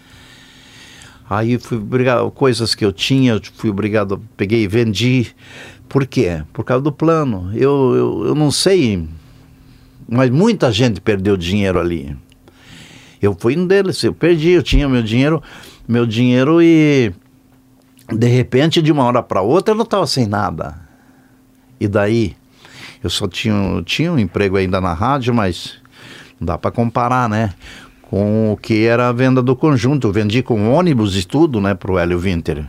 Aí fui obrigado, coisas que eu tinha, eu fui obrigado, peguei e vendi. Por quê? Por causa do plano. Eu, eu, eu não sei, mas muita gente perdeu dinheiro ali. Eu fui um deles, eu perdi, eu tinha meu dinheiro, meu dinheiro e... De repente, de uma hora para outra, eu não estava sem nada. E daí, eu só tinha, tinha um emprego ainda na rádio, mas não dá para comparar, né? Com o que era a venda do conjunto. Eu vendi com ônibus e tudo, né, para o Hélio Winter.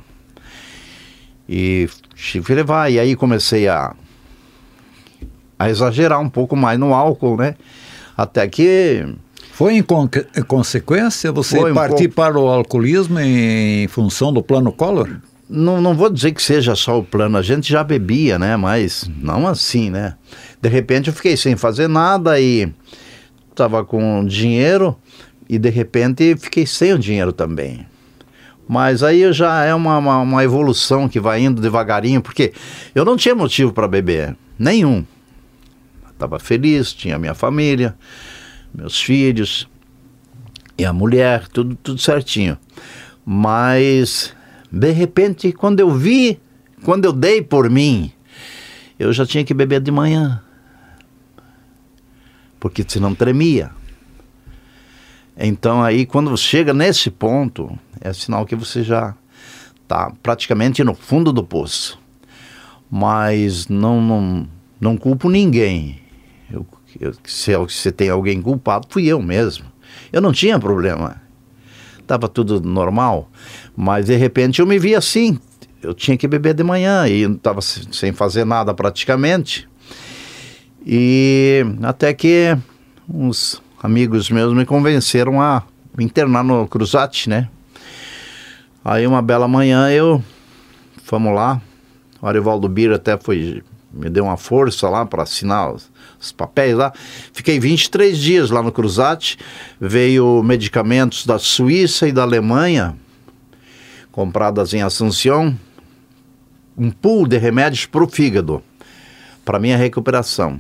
E tive que levar. E aí comecei a, a exagerar um pouco mais no álcool, né? Até que... Foi em, con em consequência você um partir pouco... para o alcoolismo em função do Plano Collor? Não, não vou dizer que seja só o plano, a gente já bebia, né? Mas não assim, né? De repente eu fiquei sem fazer nada e estava com dinheiro e de repente fiquei sem o dinheiro também. Mas aí já é uma, uma, uma evolução que vai indo devagarinho, porque eu não tinha motivo para beber, nenhum. Estava feliz, tinha minha família, meus filhos e a mulher, tudo, tudo certinho. Mas, de repente, quando eu vi, quando eu dei por mim, eu já tinha que beber de manhã. Porque senão tremia. Então aí, quando chega nesse ponto, é sinal que você já está praticamente no fundo do poço. Mas não, não, não culpo ninguém. Eu, eu, se, se tem alguém culpado, fui eu mesmo. Eu não tinha problema. Estava tudo normal. Mas de repente eu me vi assim. Eu tinha que beber de manhã e estava sem fazer nada praticamente. E até que uns amigos meus me convenceram a me internar no Cruzat, né? Aí uma bela manhã eu... Fomos lá. O Arivaldo Bira até foi... Me deu uma força lá para assinar os, os papéis lá. Fiquei vinte e três dias lá no Cruzat. Veio medicamentos da Suíça e da Alemanha, compradas em Assunção. Um pool de remédios para o fígado, para minha recuperação.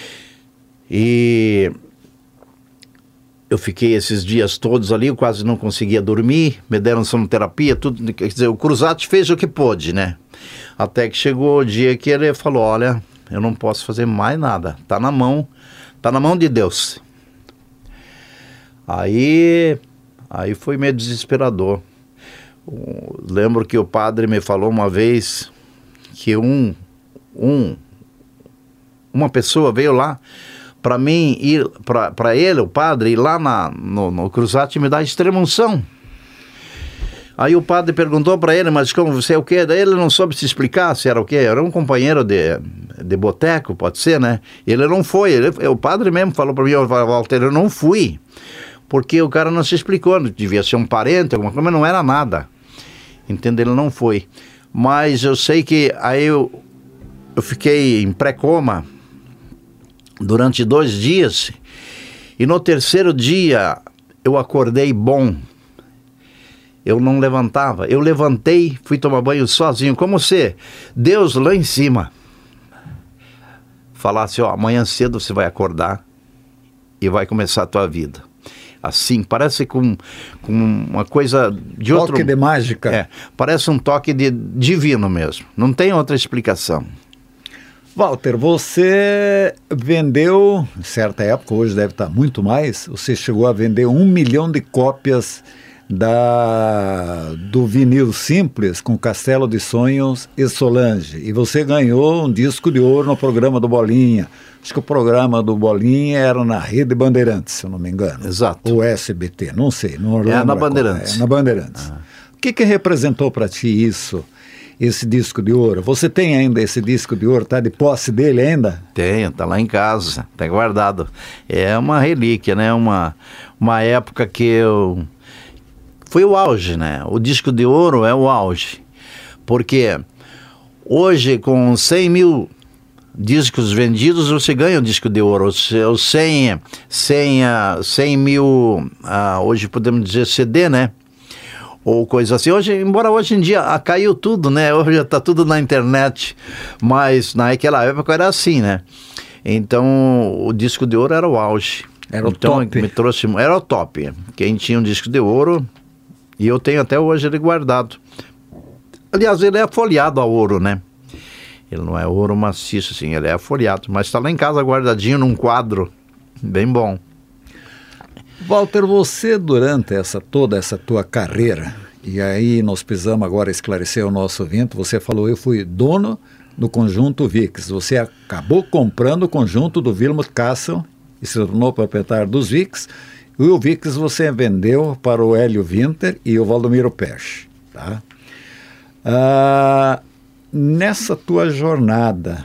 E eu fiquei esses dias todos ali, eu quase não conseguia dormir, me deram sonoterapia, tudo. Quer dizer, o Cruzat fez o que pôde, né? Até que chegou o dia que ele falou, olha, eu não posso fazer mais nada, tá na mão, tá na mão de Deus. Aí, aí foi meio desesperador. Eu lembro que o padre me falou uma vez que um, um, uma pessoa veio lá para mim ir, para ele, o padre, ir lá na, no, no Cruzat e me dar extrema-unção. Aí o padre perguntou para ele, mas como você é o quê? Daí ele não soube se explicar se era o quê. Era um companheiro de, de boteco, pode ser, né? Ele não foi. Ele, o padre mesmo falou para mim, Walter, eu não fui. Porque o cara não se explicou. Devia ser um parente, alguma coisa, mas não era nada. Entendeu? Ele não foi. Mas eu sei que aí eu, eu fiquei em pré-coma durante dois dias. E no terceiro dia eu acordei bom. Eu não levantava. Eu levantei, fui tomar banho sozinho. Como se Deus lá em cima falasse, ó, amanhã cedo você vai acordar e vai começar a tua vida. Assim, parece com, com uma coisa de outro... Toque de mágica. É, parece um toque de divino mesmo. Não tem outra explicação. Walter, você vendeu, em certa época, hoje deve estar muito mais, você chegou a vender um milhão de cópias da, do vinil simples com Castelo de Sonhos e Solange. E você ganhou um disco de ouro no programa do Bolinha. Acho que o programa do Bolinha era na Rede Bandeirantes, se eu não me engano. Exato. Ou S B T, não sei. Não é na Bandeirantes. É na Bandeirantes. Ah. O que, que representou para ti isso, esse disco de ouro? Você tem ainda esse disco de ouro? Está de posse dele ainda? Tenho, está lá em casa, está guardado. É uma relíquia, né? Uma, uma época que eu... Foi o auge, né? O disco de ouro é o auge. Porque hoje, com cem mil discos vendidos, você ganha o disco de ouro. Os cem, cem, cem mil, uh, hoje podemos dizer C D, né? Ou coisa assim. Hoje, embora hoje em dia ah, caiu tudo, né? Hoje está tudo na internet. Mas naquela época era assim, né? Então, o disco de ouro era o auge. Era o então, top. Me trouxe, era o top. Quem tinha um disco de ouro... E eu tenho até hoje ele guardado. Aliás, ele é folheado a ouro, né? Ele não é ouro maciço, assim, ele é folheado. Mas está lá em casa guardadinho num quadro. Bem bom. Walter, você durante essa, toda essa tua carreira, e aí nós precisamos agora esclarecer o nosso ouvinte, você falou, eu fui dono do conjunto Vicks. Você acabou comprando o conjunto do Wilmot Castle e se tornou proprietário dos Vicks. E o Vicks você vendeu para o Hélio Winter e o Valdomiro Perche, tá? Ah, nessa tua jornada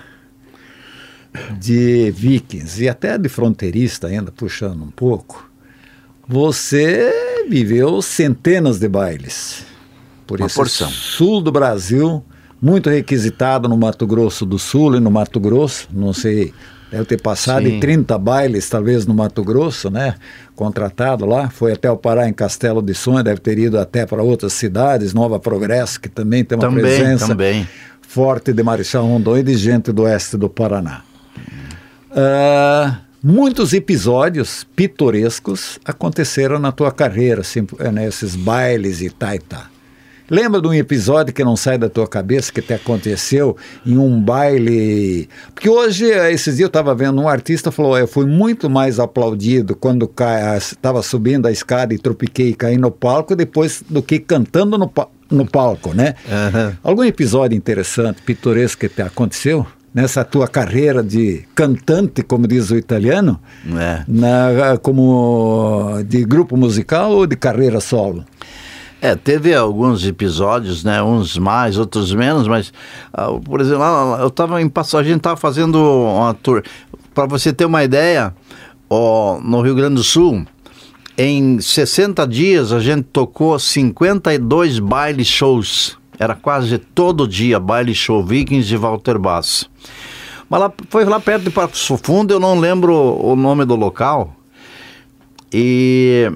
de Vikings e até de fronteirista ainda, puxando um pouco, você viveu centenas de bailes. Por Uma esse porção. sul do Brasil, muito requisitado no Mato Grosso do Sul e no Mato Grosso, não sei... Deve ter passado Sim. de trinta bailes, talvez, no Mato Grosso, né? Contratado lá. Foi até o Pará, em Castelo de Sonhos, deve ter ido até para outras cidades, Nova Progresso, que também tem uma também, presença também. forte de Marechal Rondon e de gente do oeste do Paraná. Uh, muitos episódios pitorescos aconteceram na tua carreira, assim, nesses bailes e tá e tá. Lembra de um episódio que não sai da tua cabeça, que te aconteceu em um baile? Porque hoje, esses dias eu estava vendo um artista falou, eu fui muito mais aplaudido quando estava subindo a escada e tropiquei e caí no palco, depois do que cantando no, no palco, né? Uhum. Algum episódio interessante, pitoresco que te aconteceu? Nessa tua carreira de cantante, como diz o italiano, é. na, como de grupo musical ou de carreira solo? É, teve alguns episódios, né, uns mais, outros menos, mas, uh, por exemplo, eu tava em Passo, a gente estava fazendo uma tour, para você ter uma ideia, ó, no Rio Grande do Sul, em sessenta dias a gente tocou cinquenta e dois baile shows, era quase todo dia baile show, Vikings de Walter Bass. Mas lá, foi lá perto de Passo Fundo, eu não lembro o nome do local, e...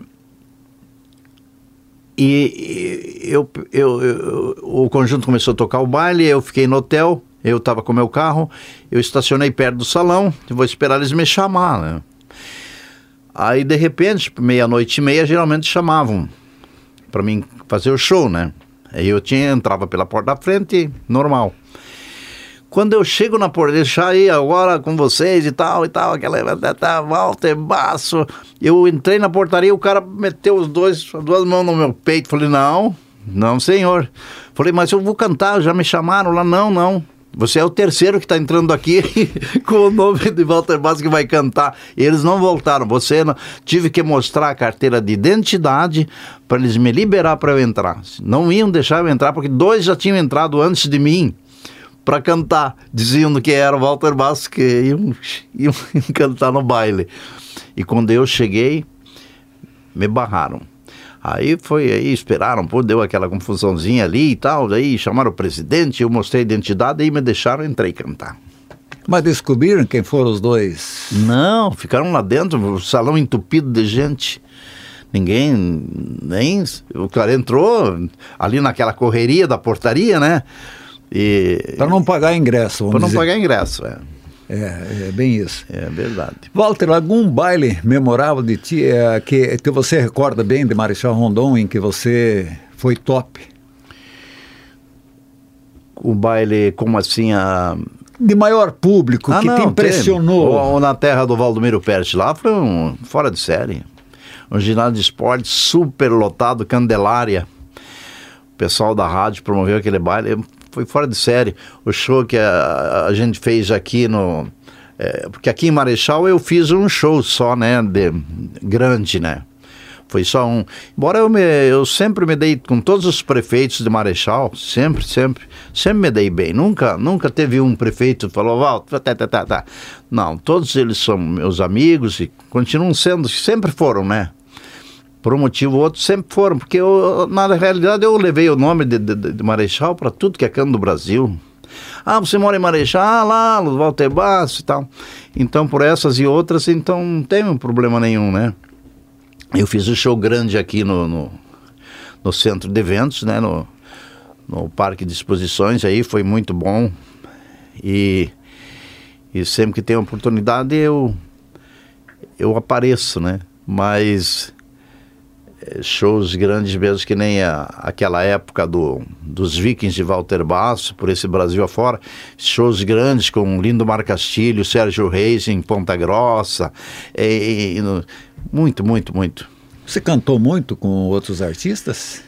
E eu, eu, eu, o conjunto começou a tocar o baile, eu fiquei no hotel, eu estava com o meu carro, eu estacionei perto do salão, vou esperar eles me chamar, né? Aí, de repente, meia-noite e meia, geralmente chamavam para mim fazer o show, né? Aí eu tinha, entrava pela porta da frente, normal. Quando eu chego na porta, deixa aí agora com vocês e tal, e tal, aquela Walter Basso, eu entrei na portaria, o cara meteu os dois, as duas mãos no meu peito, falei, não, não senhor. Falei, mas eu vou cantar, já me chamaram lá, não, não. Você é o terceiro que está entrando aqui com o nome de Walter Basso que vai cantar. E eles não voltaram, você não... Tive que mostrar a carteira de identidade para eles me liberar para eu entrar. Não iam deixar eu entrar, porque dois já tinham entrado antes de mim para cantar, dizendo que era o Walter Basso, que iam, iam cantar no baile. E quando eu cheguei, me barraram. Aí foi, aí esperaram, pô, deu aquela confusãozinha ali e tal, daí chamaram o presidente, eu mostrei a identidade e me deixaram, entrei cantar. Mas descobriram quem foram os dois? Não, ficaram lá dentro, o salão entupido de gente. Ninguém, nem... O cara entrou ali naquela correria da portaria, né? E... Para não pagar ingresso, vamos Para não dizer. pagar ingresso, é. É, é bem isso. É verdade. Walter, algum baile memorável de ti, é, que, que você recorda bem de Marechal Rondon, em que você foi top? O baile, como assim, a... De maior público, ah, que não, te impressionou? Ou na terra do Valdomiro Perche lá, foi um fora de série. um ginásio de esporte super lotado, Candelária. O pessoal da rádio promoveu aquele baile, foi fora de série. O show que a, a gente fez aqui no... É, porque aqui em Marechal eu fiz um show só, né, de, grande, né. Foi só um... Embora eu, me, eu sempre me dei com todos os prefeitos de Marechal, sempre, sempre, sempre me dei bem. Nunca, nunca teve um prefeito que falou, Val, tá, tá, tá, tá. Não, todos eles são meus amigos e continuam sendo, sempre foram, né? Por um motivo ou outro, sempre foram. Porque eu, na realidade eu levei o nome de, de, de Marechal para tudo que é canto do Brasil. Ah, você mora em Marechal? Ah, lá, no Walter Basso e tal. Então, por essas e outras, então não tem um problema nenhum, né? Eu fiz um show grande aqui no, no, no centro de eventos, né, no, no parque de exposições, aí foi muito bom. E, e sempre que tem oportunidade eu, eu apareço, né? Mas shows grandes mesmo, que nem a, aquela época do, dos Vikings de Walter Basso, por esse Brasil afora, shows grandes com Lindomar Castilho, Sérgio Reis em Ponta Grossa, e, e, no, muito, muito, muito. Você cantou muito com outros artistas?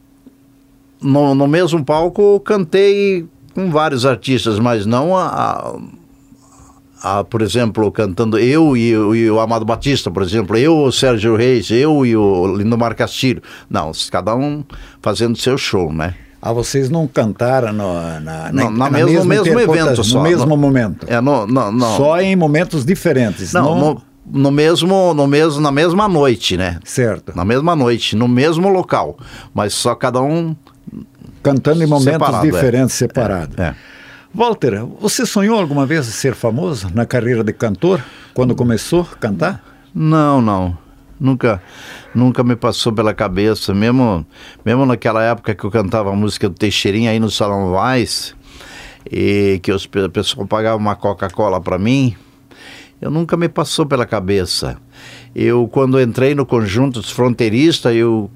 No, no mesmo palco cantei com vários artistas, mas não a... a Ah, por exemplo, cantando eu e, e o Amado Batista, por exemplo, eu, o Sérgio Reis, eu e o Lindomar Castilho. Não, cada um fazendo seu show, né? Ah, vocês não cantaram no, na, não, na, na na mesmo, mesmo evento só. No mesmo no, momento? É, no, no, no, só em momentos diferentes? Não, no, no mesmo, no mesmo, na mesma noite, né? Certo. Na mesma noite, no mesmo local, mas só cada um... Cantando em momentos separado, diferentes, é. separados. É, é. Walter, você sonhou alguma vez em ser famoso na carreira de cantor, quando começou a cantar? Não, não. Nunca, nunca me passou pela cabeça. Mesmo, mesmo naquela época que eu cantava a música do Teixeirinha aí no Salão Vaz, e que os, a pessoa pagava uma Coca-Cola para mim, eu nunca me passou pela cabeça. Eu, quando entrei no Conjunto dos Fronteiristas, eu,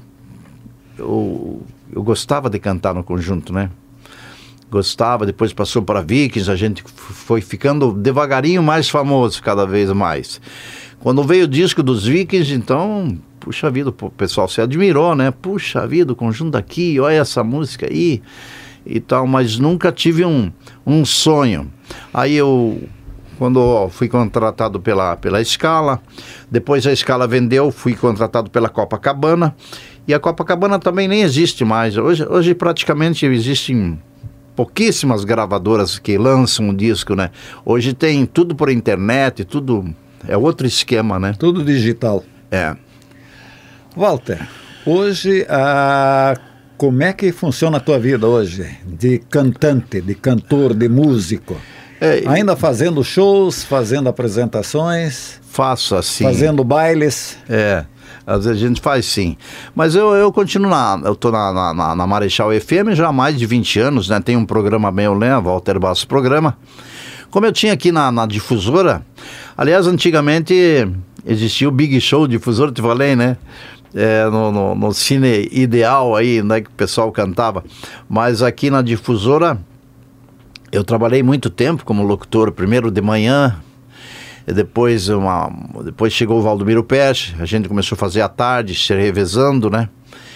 eu, eu gostava de cantar no conjunto, né? Gostava, depois passou para Vikings, a gente foi ficando devagarinho mais famoso, cada vez mais. Quando veio o disco dos Vikings, então, puxa vida, o pessoal se admirou, né? Puxa vida, o conjunto aqui, olha essa música aí e tal, mas nunca tive um, um sonho. Aí eu, quando fui contratado pela, pela Scala, depois a Scala vendeu, fui contratado pela Copacabana, e a Copacabana também nem existe mais. Hoje, hoje praticamente existem pouquíssimas gravadoras que lançam um disco, né? Hoje tem tudo por internet, tudo... É outro esquema, né? Tudo digital. É. Walter, hoje, ah, como é que funciona a tua vida hoje? De cantante, de cantor, de músico? É, ainda fazendo shows, fazendo apresentações? Faço assim. Fazendo bailes? É. Às vezes a gente faz sim, mas eu, eu continuo na, eu tô na, na, na Marechal F M já há mais de vinte anos, né? Tem um programa meu, né? Walter Basso Programa. Como eu tinha aqui na, na difusora, aliás, antigamente existia o Big Show Difusora, te falei, né? É, no, no, no Cine Ideal aí, né? Que o pessoal cantava, mas aqui na difusora eu trabalhei muito tempo como locutor, primeiro de manhã. Depois, uma, depois chegou o Valdomiro Peixe, a gente começou a fazer à tarde, se revezando, né?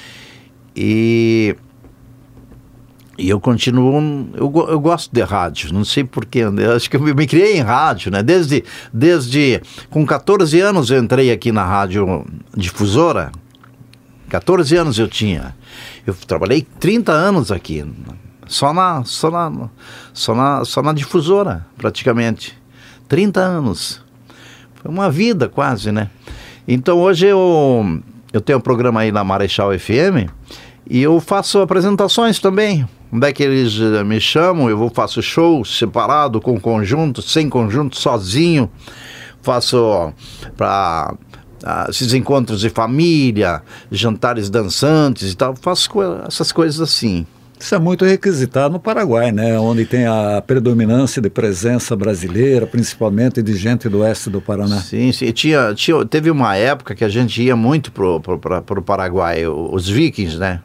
E, e eu continuo, eu, eu gosto de rádio, não sei porquê, acho que eu me criei em rádio, né? Desde, desde, com catorze anos eu entrei aqui na Rádio Difusora, catorze anos eu tinha, eu trabalhei trinta anos aqui, só na, só na, só na, só na Difusora, praticamente, trinta anos. Foi uma vida quase, né? Então hoje eu, eu tenho um programa aí na Marechal F M e eu faço apresentações também. Onde é que eles me chamam, eu vou faço show separado, com conjunto, sem conjunto, sozinho. Faço para uh, esses encontros de família, jantares dançantes e tal. Faço co- essas coisas assim. Isso é muito requisitado no Paraguai, né? Onde tem a predominância de presença brasileira, principalmente de gente do oeste do Paraná. Sim, sim. Tinha, tinha, teve uma época que a gente ia muito pro, pro, pro, pro Paraguai, os Vikings, né?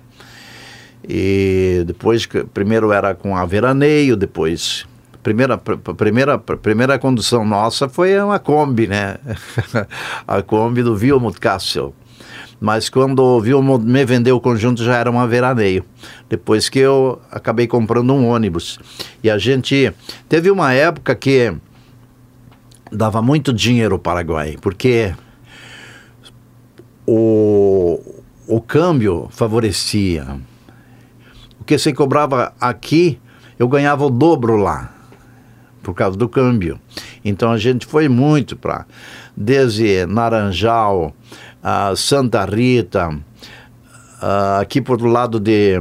E depois, primeiro era com a Veraneio, depois... Primeira, primeira, primeira condução nossa foi uma Kombi, né? A Kombi do Vilmut Kassel. Mas quando viu me vender o conjunto já era uma veraneio. Depois que eu acabei comprando um ônibus. E a gente... Teve uma época que dava muito dinheiro ao Paraguai, porque o, o câmbio favorecia. O que você cobrava aqui, eu ganhava o dobro lá, por causa do câmbio. Então a gente foi muito para, desde Naranjal, uh, Santa Rita, uh, aqui por do lado de...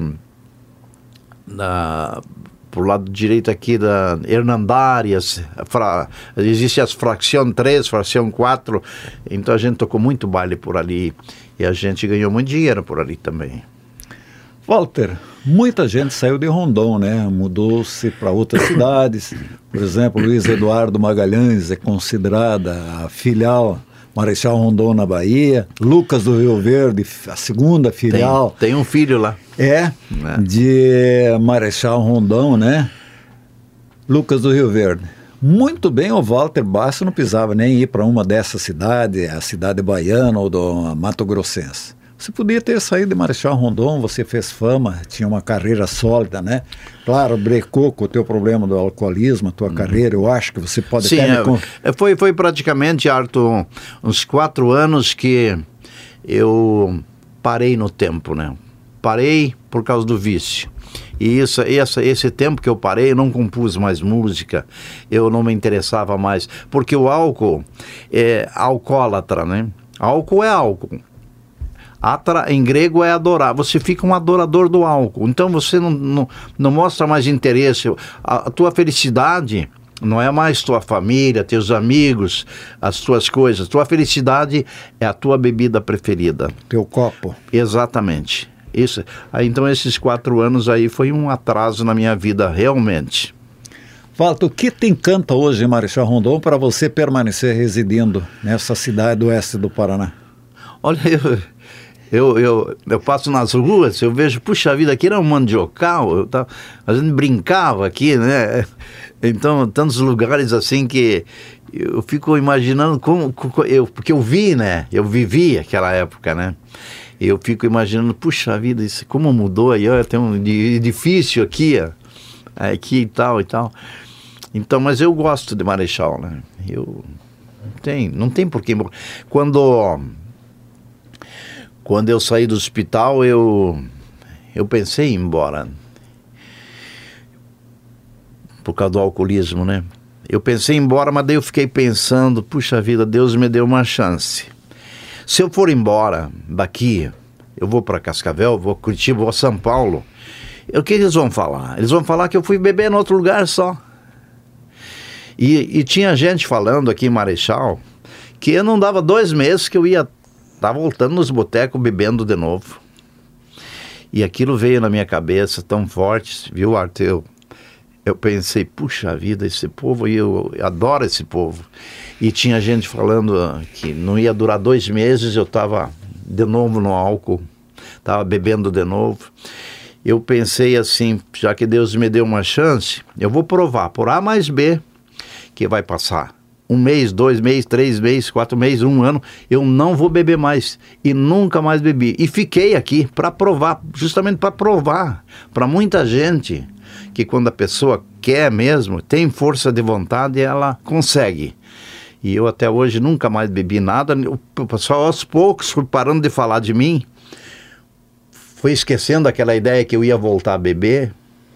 Uh, por lado direito aqui da Hernandárias, fra, existe as fração três, fração quatro, então a gente tocou muito baile por ali e a gente ganhou muito dinheiro por ali também. Walter, muita gente saiu de Rondon, né? Mudou-se para outras cidades. Por exemplo, Luiz Eduardo Magalhães é considerada a filial Marechal Rondon na Bahia. Lucas do Rio Verde, a segunda filial. Tem, tem um filho lá. É, é, de Marechal Rondon, né? Lucas do Rio Verde. Muito bem, o Walter Basso não precisava nem ir para uma dessas cidades, a cidade baiana ou do Mato Grossense. Você podia ter saído de Marechal Rondon, você fez fama, tinha uma carreira sólida, né? Claro, brecou com o teu problema do alcoolismo, a tua hum. carreira, eu acho que você pode Sim, até... Sim, é, foi, foi praticamente, Arthur, uns quatro anos que eu parei no tempo, né? Parei por causa do vício. E isso, essa, esse tempo que eu parei, eu não compus mais música, eu não me interessava mais, porque o álcool é alcoólatra, né? Álcool é álcool. Atra, em grego é adorar, você fica um adorador do álcool, então você não, não, não mostra mais interesse, a, a tua felicidade não é mais tua família, teus amigos, as tuas coisas, tua felicidade é a tua bebida preferida. Teu copo. Exatamente, isso. Aí, então esses quatro anos aí foi um atraso na minha vida, realmente. Walter, o que te encanta hoje em Marechal Rondon para você permanecer residindo nessa cidade do oeste do Paraná? Olha, eu... Eu, eu, eu passo nas ruas, eu vejo, puxa vida, aqui era um mandiocal, eu tava, a gente brincava aqui, né? Então, tantos lugares assim que eu fico imaginando como, eu, porque eu vi, né? Eu vivi aquela época, né? Eu fico imaginando, puxa vida, isso, como mudou aí, olha, tem um edifício aqui, ó, aqui e tal e tal. Então, mas eu gosto de Marechal, né? Eu, não tem, não tem porquê. Quando... Quando eu saí do hospital, eu, eu pensei em ir embora. Por causa do alcoolismo, né? Eu pensei em ir embora, mas daí eu fiquei pensando, puxa vida, Deus me deu uma chance. Se eu for embora daqui, eu vou para Cascavel, vou a Curitiba, vou a São Paulo, o que eles vão falar? Eles vão falar que eu fui beber em outro lugar só. E, e tinha gente falando aqui em Marechal que eu não dava dois meses que eu ia... Tá voltando nos botecos, bebendo de novo. E aquilo veio na minha cabeça tão forte, viu, Arthur? Eu, eu pensei, puxa vida, esse povo, eu, eu adoro esse povo. E tinha gente falando que não ia durar dois meses, eu estava de novo no álcool, estava bebendo de novo. Eu pensei assim, já que Deus me deu uma chance, eu vou provar, por A mais B, que vai passar. Um mês, dois meses, três meses, quatro meses, um ano, eu não vou beber mais. E nunca mais bebi. E fiquei aqui para provar, justamente para provar para muita gente que quando a pessoa quer mesmo, tem força de vontade, ela consegue. E eu até hoje nunca mais bebi nada. Só aos poucos fui parando de falar de mim. Fui esquecendo aquela ideia que eu ia voltar a beber.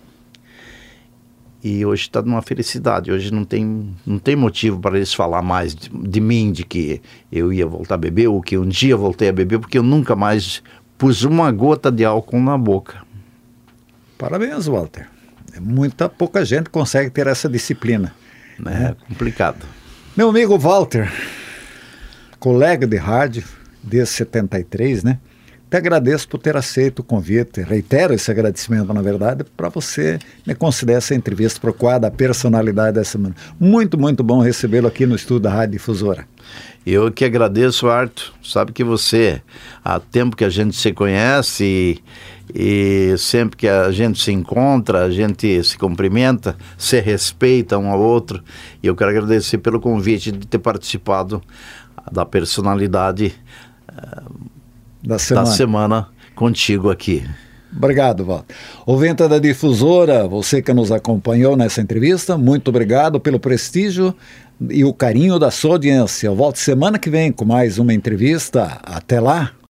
E hoje está numa felicidade, hoje não tem, não tem motivo para eles falar mais de, de mim, de que eu ia voltar a beber, ou que um dia voltei a beber, porque eu nunca mais pus uma gota de álcool na boca. Parabéns, Walter. Muita pouca gente consegue ter essa disciplina. É, é complicado. Meu amigo Walter, colega de rádio desde setenta e três, né? Te agradeço por ter aceito o convite, reitero esse agradecimento, na verdade, para você me conceder essa entrevista para o quadro da personalidade dessa semana. Muito, muito bom recebê-lo aqui no estúdio da Rádio Difusora. Eu que agradeço, Arthur. Sabe que você, há tempo que a gente se conhece e, e sempre que a gente se encontra, a gente se cumprimenta, se respeita um ao outro. E eu quero agradecer pelo convite de ter participado da personalidade uh, da semana. da semana contigo aqui. Obrigado, Walter. Ouvinte da Difusora, você que nos acompanhou nessa entrevista, muito obrigado pelo prestígio e o carinho da sua audiência. Eu volto semana que vem com mais uma entrevista. Até lá.